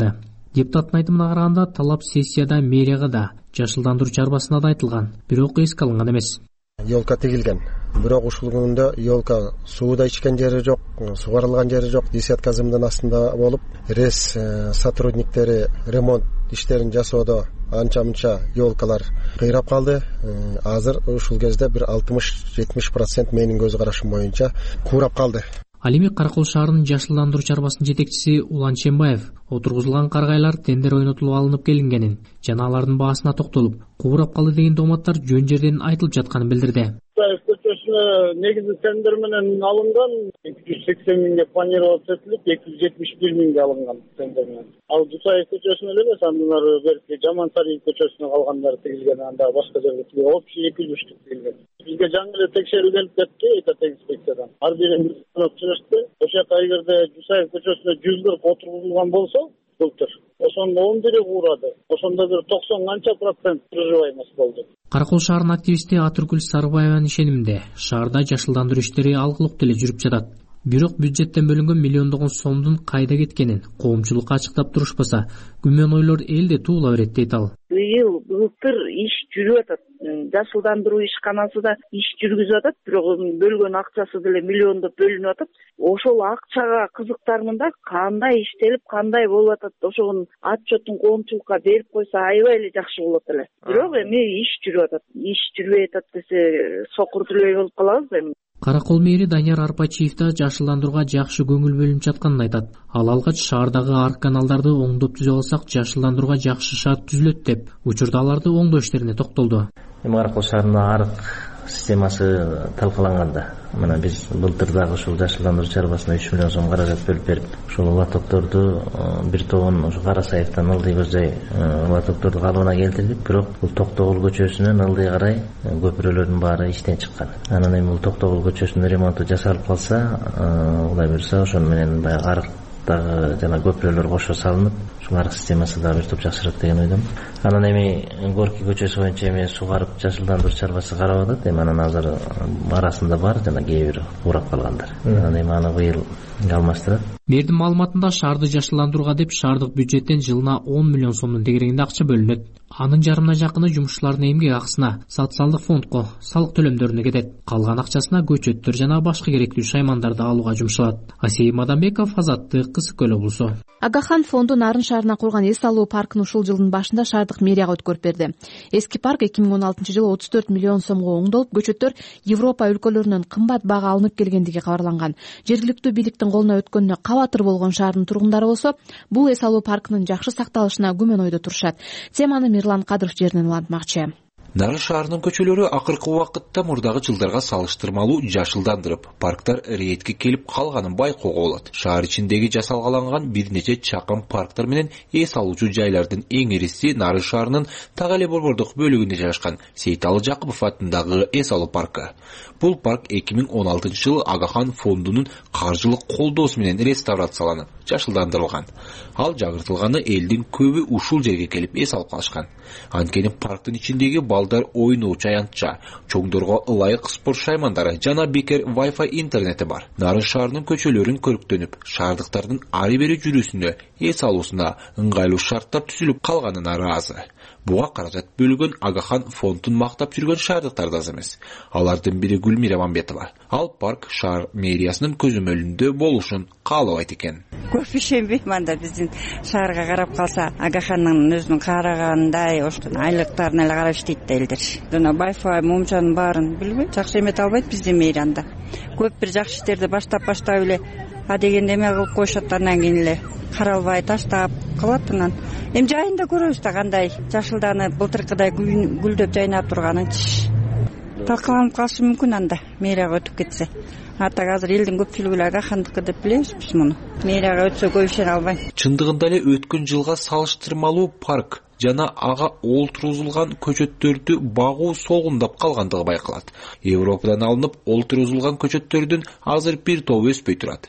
Депутаттын айтымына караганда талап сессияда мэрияга да, жашылдандыруу чарбасына да айтылган, бирок эске алынган эмес. Елка тигилген. Бирок ушул күндө елка сууда ичкен жери жок, сугарылган жери жок, десятка зымдын астында болуп, РЭС сотрудниктери ремонт иштерин жасоодо анча мынча елкалар кыйрап калды. Азыр ушул кезде бир алтымыш жетимиш процент менин көз карашым боюнча куурап калды. Ал эми Каракол шаарынын жашылдандыруу чарбасынын жетекчиси Улан Чембаев отургузулган каргайлар тендер ойнотулуп алынып келингенин жана алардын баасына токтолуп, куурап калды деген дооматтар жөн жерден айтылып жатканын билдирди. Көчөсүнө негизи тендер менен алынган эки жүз сексен миңге планироваться этилип, эки жүз жетимиш бир миңге алынган тендер менен. Ал Жусаев көчөсүнө эле эмес, андан берки Жамансарий көчөсүнө калгандары тигилген, анда башка жерге тигилген, общий эки жүз үчтүк тигилген. Бизге жаңы эле текшерилип кетти экотехинспекциядан. Ар бирин сынап чыгышты. Ошол жака эгерде Жусаев көчөсүнө жүз кырк отургузулган болсо, былтыр ошондо он бири куурады. Ошондо бир токсон канча процент проживаемость болду. Каракол шаарынын активисти Атыргүл Сарыбаеванын ишениминде шаарда жашылдандыруу иштери алгылыктуу эле жүрүп жатат. Бирок бюджеттен бөлүнгөн миллиондогон сомдун кайда кеткенин коомчулукка ачыктап турушпаса, күмөн ойлор элде туула берет дейт ал. Быйыл былтыр иш жүрүп атат. Жашылдандыруу ишканасы да иш жүргүзүп атат, бирок бөлгөн акчасы деле миллиондоп бөлүнүп атат. Ошол акчага кызыктармын да, кандай иштелип, кандай болуп атат, ошонун отчетун коомчулукка берип койсо аябай эле жакшы болот эле. Бирок эми иш жүрүп атат. Иш жүрбөй атат десе сокур деле болуп калабыз эми. Каракол мэри Данияр Арпачиев да жашылдандырууга жакшы көңүл бөлүнүп жатканын айтат. Ал алгач шаардагы арк каналдарды оңдоп түзө алсак жашылдандырууга жакшы шарт түзүлөт деп, учурда аларды оңдоо иштерине токтолду. Эми Каракол шаарында арк системасы талкаланганда, мына биз былтыр дагы ушул жашылдандыруу чарбасына үч миллион сом каражат бөлүп берип, ушул лотокторду бир тобун ушу Карасаевден Ылдый көздөй лотокторду калыбына келтирдик, бирок бул Токтогул көчөсүнөн Ылдый карай көпүрөлөрдүн баары иштен чыккан. Анан эми бул Токтогул көчөсүнүн ремонту жасалып калса, Кудай буйрса ошону менен баягы арк дагы жана көпүрөлөр кошо салынып, ушул арк системасы дагы бир топ жакшыраак деген ойдомун. Анан эми Горький көчөсү боюнча эми сугарып жашылдандыруу чарбасы карап атат. Эми анан азыр арасында бар жана кээ бир куурап калгандар. Анан эми аны быйыл алмаштырат. Мэрдин маалыматында шаарды жашылдандырууга деп шаардык бюджеттен жылына он миллион сомдун тегерегинде акча бөлүнөт. Анын жарымына жакыны жумушчулардын эмгек акысына, социалдык фондко, салык төлөмдөрүнө кетет. Калган акчасына көчөттөр жана башка керектүү шаймандарды алууга жумшалат. Асей Мадамбеков, Азаттык, Кысык Көл облусу. Агахан фонду Нарын шаарына курган эс алуу паркын ушул жылдын башында шаардык мэрияга өткөрүп берди. Эски парк эки миң он алтынчы жылы отуз төрт миллион сомго оңдолуп, көчөттөр Европа өлкөлөрүнөн кымбат бага алынып келгендиги кабарланган. Жергиликтүү бийликтин колуна өткөнүнө кабатыр болгон шаардын тургундары болсо, бул эс алуу паркынын жакшы сакталышына күмөн ойдо турушат. Теманы Мирлан Кадыров жеринен улантмакчы. Нарын шаарынын көчөлөрү акыркы убакытта мурдагы жылдарга салыштырмалуу жашылдандырып, парктар ретке келип калганын байкоого болот. Шаар ичиндеги жасалгаланган бир нече чакым парктар менен эс алуучу жайлардын эң ириси Нарын шаарынын так эле борбордук бөлүгүндө жайгашкан Сейталы Жакупов атындагы эс алуу паркы. Бул парк эки миң он алтынчы жылы Агахан фондунун каржылык колдоосу менен реставрацияланып, жашылдандырылган. Ал жагыртылганы элдин көбү ушул жерге келип эс алып калышкан. Анткени парктын ичиндеги балдар ойноочу аянтча, чоңдорго ылайык спорт шаймандары жана бекер Wi-Fi интернети бар. Нарын шаарынын көчөлөрүн көрктөнүп, шаардыктардын ары бери жүрүүсүнө, эс алуусуна ыңгайлуу шарттар түзүлүп калганына ыраазы. Буга каражат бөлгөн Агахан фондун мактап жүргөн шаардыктар да аз эмес. Алардын бири Гүлмира Мамбетова. Ал парк шаар мэриясынын көзөмөлүндө болушун каалабайт экен. Көп ишенбейм анда биздин шаарга карап калса, Агахандын өзүнүн карагандай оштун айлыктарына эле карап иштейт да элдер. Жана Wi-Fi момчанын баарын билбейм, жакшы эметип албайт биздин мэрия анда. Көп бир жакшы иштерди баштап баштап эле а дегенде эме кылып коюшат, анан кийин эле каралбай таштап калат. Анан эми жайында көрөбүз да кандай жашылданып былтыркыдай гүлдөп жайнап турганынчы. Талкаланып калышы мүмкүн анда мэрияга өтүп кетсе. Ата азыр элдин көпчүлүгү эле Агахандыкы деп билебиз биз муну. Мэрияга өтсө көп ишене албайм. Чындыгында эле өткөн жылга салыштырмалуу парк жана ага олтурузулган көчөттөрдү багуу солгундап калгандыгы байкалат. Европадан алынып олтурузулган көчөттөрдүн азыр бир тобу өспөй турат.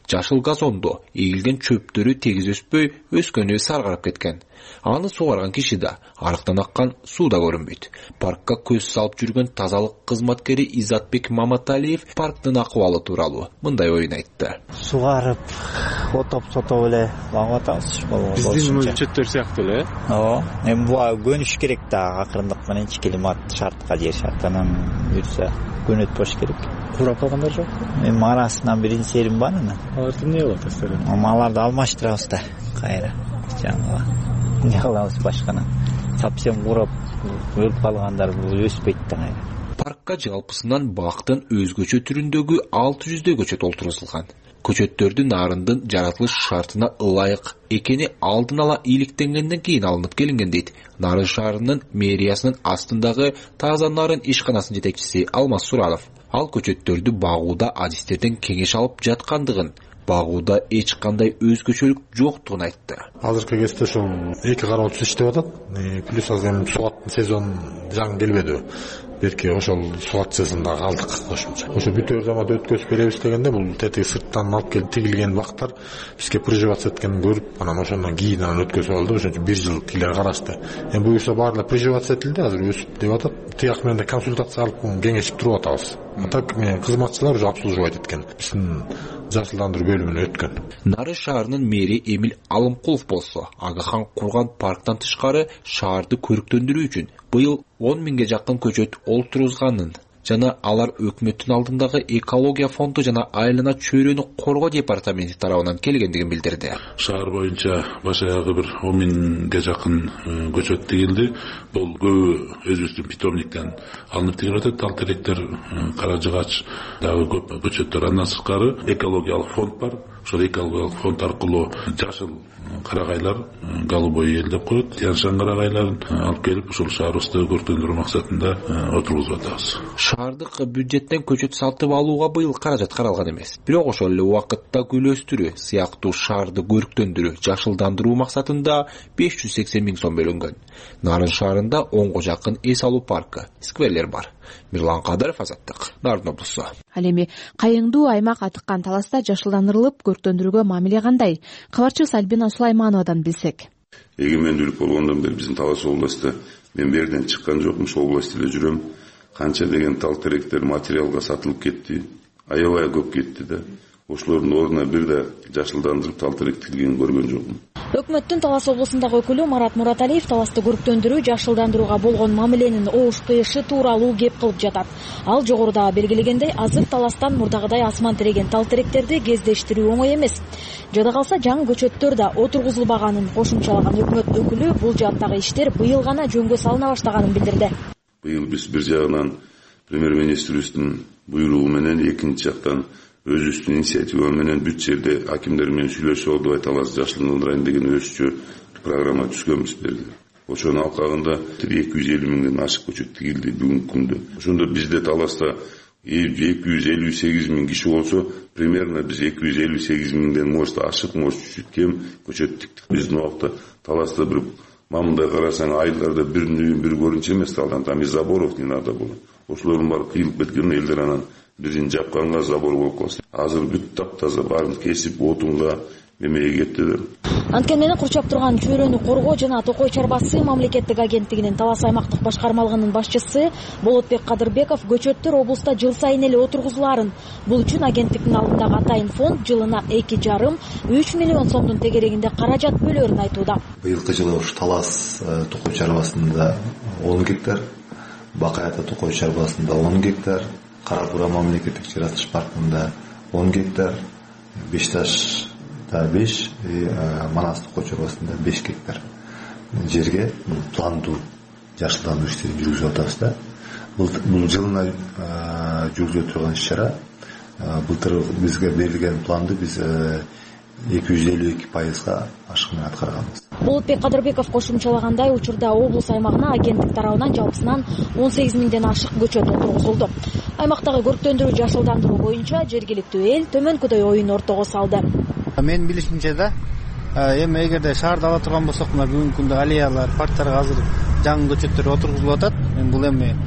жашыл газондо эгилген чөптөрү тегиз өспөй, өскөнү саргарап кеткен. Аны сугарган киши да, арыктан аккан суу да көрүнбөйт. Паркка көз салып жүргөн тазалык кызматкери Изатбек Маматалиев парктын акыбалы тууралуу мындай оюн айтты. Сугарып, отоп-сотоп эле багып атабыз. Биздин мөчөттөр сыяктуу эле. Ооба. Эми буга көнүш керек да, акырындык менен климат шартка жер шартынан жүрсө көнөт болуш керек. Курап калгандар жок. Эми арасынан биринчи серим бар анан. Аларды эмне кылат эсере? Аларды алмаштырабыз да. Кайра. Жаңы не кылабыз башканы. Совсем курап өлүп калгандар бул өспөйт да кайра. Паркка жалпысынан бактын өзгөчө түрүндөгү алты жүздөй көчөт олтурузулган. Көчөттөрдүн нарындын жаратылыш шартына ылайык экени алдын ала иликтенгенден кийин алынып келинген дейт Нарын шаарынын мэриясынын астындагы Таза Нарын ишканасынын жетекчиси Алмаз Суранов. Ал көчөттөрдү багууда адистерден кеңеш алып жаткандыгын, багууда эч кандай өзгөчөлүк жоктугун айтты. Азыркы кезде ушул эки кароочу иштеп атат. Плюс азыр суаттын сезон жаңы келбеди. Берки ошол суатчысында калдык кошумча. Ошо бүтөр замат өткөзүп беребиз дегенде бул тетиги сырттан алып келип тигилген бактар бизге приживация эткенин көрүп, анан ошондон кийин анан өткөзүп алдык. Ошончо бир жыл килер карашты. Эми буюрса баардыгы приживация этилди, азыр өсүп деп атат. Тияк менен консультация алып кеңешип туруп атабыз. Так кызматчылар уже обслуживать эткен. Биздин жашылдандыруу бөлүмүнө өткөн. Нарын шаарынын мэри Эмил Алымкулов болсо, Агахан курган парктан тышкары шаарды көрүктөндүрүү үчүн быйыл он миңге жакын көчөт олтурузганын жана алар өкмөттүн алдындагы экология фонду жана айлана чөйрөнү коргоо департаменти тарабынан келгендигин билдирди. Шаар боюнча баш аягы бир он миңге жакын көчөт тигилди. Бул көбү өзүбүздүн питомниктен алынып тигилип атат. Тал теректер, кара жыгач дагы көп көчөттөр. Андан сырткары экологиялык фонд бар. Ошол экологиялык фонд аркылуу жашыл карагайлар голубой эл деп коет. Тяншан карагайларын алып келип ушул шаарыбызды көркөндүрүү максатында отургузуп атабыз. Шаардык бюджеттен көчөт сатып алууга быйыл каражат каралган эмес. Бирок ошол эле убакытта гүл өстүрүү сыяктуу шаарды көрктөндүрүү, жашылдандыруу максатында беш жүз сексен миң сом бөлүнгөн. Нарын шаарында онго жакын эс алуу паркы, скверлер бар. Мирлан Кадыров, Азаттык, Нарын облусу. Ал эми кайыңдуу аймак атыккан таласта жашылдандырылып көрктөндүрүүгө мамиле кандай? Кабарчыбыз Альбина Сулаймановадан билсек. Эгемендүүлүк болгондон бери биздин Талас областта мен берден чыккан жокмун, ошол областта эле жүрөм. Канча деген тал теректер материалга сатылып кетти. Аябай көп кетти да. Ошолордун ордуна бир да жашылдандырып тал терек тигилгенин көргөн жокмун. Өкмөттүн Талас облусундагы өкүлү Марат Мураталиев таласты көрктөндүрүү, жашылдандырууга болгон мамиленин ооштуюшу тууралуу кеп кылып жатат. Ал жогоруда белгилегендей, азыр Таластан мурдагыдай асман тиреген тал теректерди кездештирүү оңой эмес. Жада калса жаңы көчөттөр да отургузулбаганын кошумчалаган өкмөт өкүлү бул жааттагы иштер быйыл гана жөнгө салына баштаганын билдирди. Быйыл биз бир жагынан премьер-министрибиздин буйругу менен, экинчи жактан өзүбүздүн инициатива менен бүт жерде акимдер менен сүйлөшүп алып Талас жашылдандырайын деген өзчө программа түзгөнбүз берди. Ошонун алкагында эки жүз элүү миңден ашык көчөт тигилди бүгүнкү күндө. Ошондо бизде Таласта эки жүз элүү сегиз миң киши болсо, примерно биз эки жүз элүү сегиз миңден может ашык, может чуть кем көчөт тиктик. Биздин убакта Таласта бир мамындай карасаң айларда бир бир көрүнчү эмес, там и заборов не надо было. Ошолордун баары кыйылып кеткен, элдер анан бирин жапканга забор болуп калса. Азыр бүт таптаза баарын кесип отунга эмеге кетти да. Анткени менен курчап турган чөйрөнү коргоо жана Токой Чарбасы мамлекеттик агенттигинин Талас аймактык башкармалыгынын башчысы Болотбек Кадырбеков көчөттөр облуста жыл сайын эле отургузуларын. Бул үчүн агенттиктин алдындагы атайын фонд жылына эки жарым үч миллион сомдун тегерегинде каражат бөлөөрүн айтууда. Быйылкы жылы ушу Талас Токой Чарбасында он гектар, Бакаята Токой Чарбасында он гектар, Кара-Бура мамлекеттик жаратылыш паркында он гектар, Бешташта беш, Манас Токой Чарбасында беш гектар жерге пландуу жашылдандыруу иштерин жүргүзүп атабыз да. Бул жылына жүргүзүлө турган иш-чара. Былтыр бизге берилген планды биз эки жүз элүү эки пайызга ашык менен аткарганбыз. Болотбек Кадырбеков кошумчалагандай, учурда облус аймагына агенттик тарабынан жалпысынан он сегиз миңден ашык көчөт отургузулду. Аймактагы көрктөндүрүү, жашылдандыруу боюнча жергиликтүү эл төмөнкүдөй оюн ортого салды. Мен билишимче да, эми эгерде шаарды ала турган болсок, мына бүгүнкү күндө аллеялар, парктарга азыр жаңы көчөттөр отургузулуп атат. Бул эми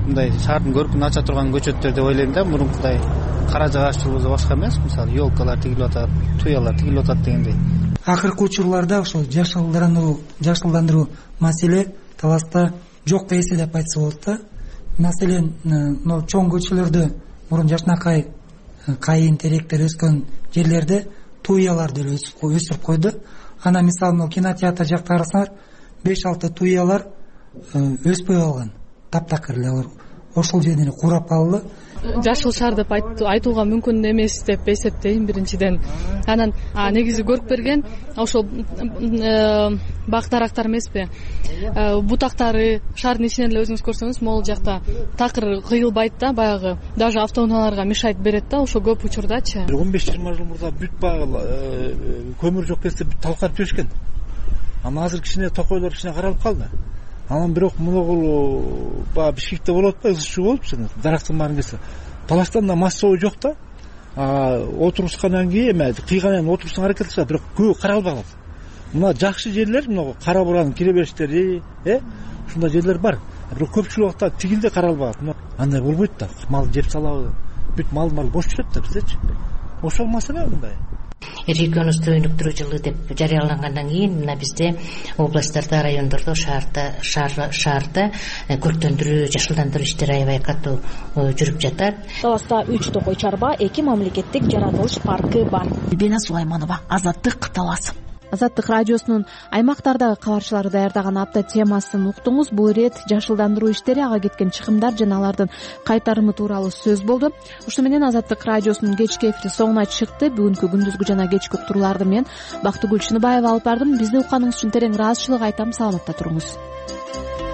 мындай шаардын көркүн ача турган көчөттөр деп ойлойм да. Мурункудай кара жыгааччылык башка эмес. Мисалы елкалар тигилип атат, туялар тигилип атат дегендей. Акыркы учурларда ошол жашылдандыруу жашылдандыруу маселе Таласта жок эсе деп айтса болот да. Маселен, мына чоң көчөлөрдө мурун жашнакай кайын теректер өскөн жерлерде туялар деле өсүрүп койду. Ана мисалы мына кинотеатр жакта карасаңар беш алты туялар өспөй калган. Таптакыр эле алар ошол жерден курап калды. Жашыл шаар деп айтууга мүмкүн эмес деп эсептейм биринчиден. Анан негизи көрүп берген ошол бак дарактар эмеспи, бутактары шаардын ичинен эле өзүңүз көрсөңүз могул жакта такыр кыйылбайт да, баягы даже автоунааларга мешайт берет да, ошо көп учурдачы. он беш жыйырма жыл мурда бүт баягы көмүр жок кезде талканып жүрүшкөн. Ама азыр кичине токойлор кичине каралып калды. Анан бирок муногул баягы Бишкекте болуп атпайбы, ысык суу болупчу, дарактын баарын кесе. Талаштан да массовый жок да. Отурушкандан кийин эме кыйгандан кийин отурушууга аракет кылышат, бирок көбү каралбай калат. Мына жакшы жерлер, мына кара буранын кире бериштери, э, ушундай жерлер бар. Бирок көпчүлүк убакта тигилде каралбай калат. Андай болбойт да. Мал жеп салабы, бүт мал-мал бош жүрөт да биздечи. Ошол маселе мындай. Регион устройлуктуруу жылы деп жарыялангандан кийин мына бизде областтарда, райондордо, шаарда, шаарда көрктөндүрүү, жашылдандыруу иштери аябай катуу жүрүп жатат. Таласта үч токой чарба, эки мамлекеттик жаратылыш паркы бар. Бена Сулайманова, Азаттык, Талас. Азаттык радиосунун аймактардагы кабарчылары даярдаган апта темасын уктуңуз. Бул ирет жашылдандыруу иштери, ага кеткен чыгымдар жана алардын кайтарымы тууралуу сөз болду. Ушуну менен Азаттык радиосунун кечки эфири соңуна чыкты. Бүгүнкү күндүзгү жана кечки уктурууларды мен Бактыгүл Чыныбаева алып бардым. Бизди укканыңыз үчүн терең ыраазычылык айтам. Саламатта туруңуз.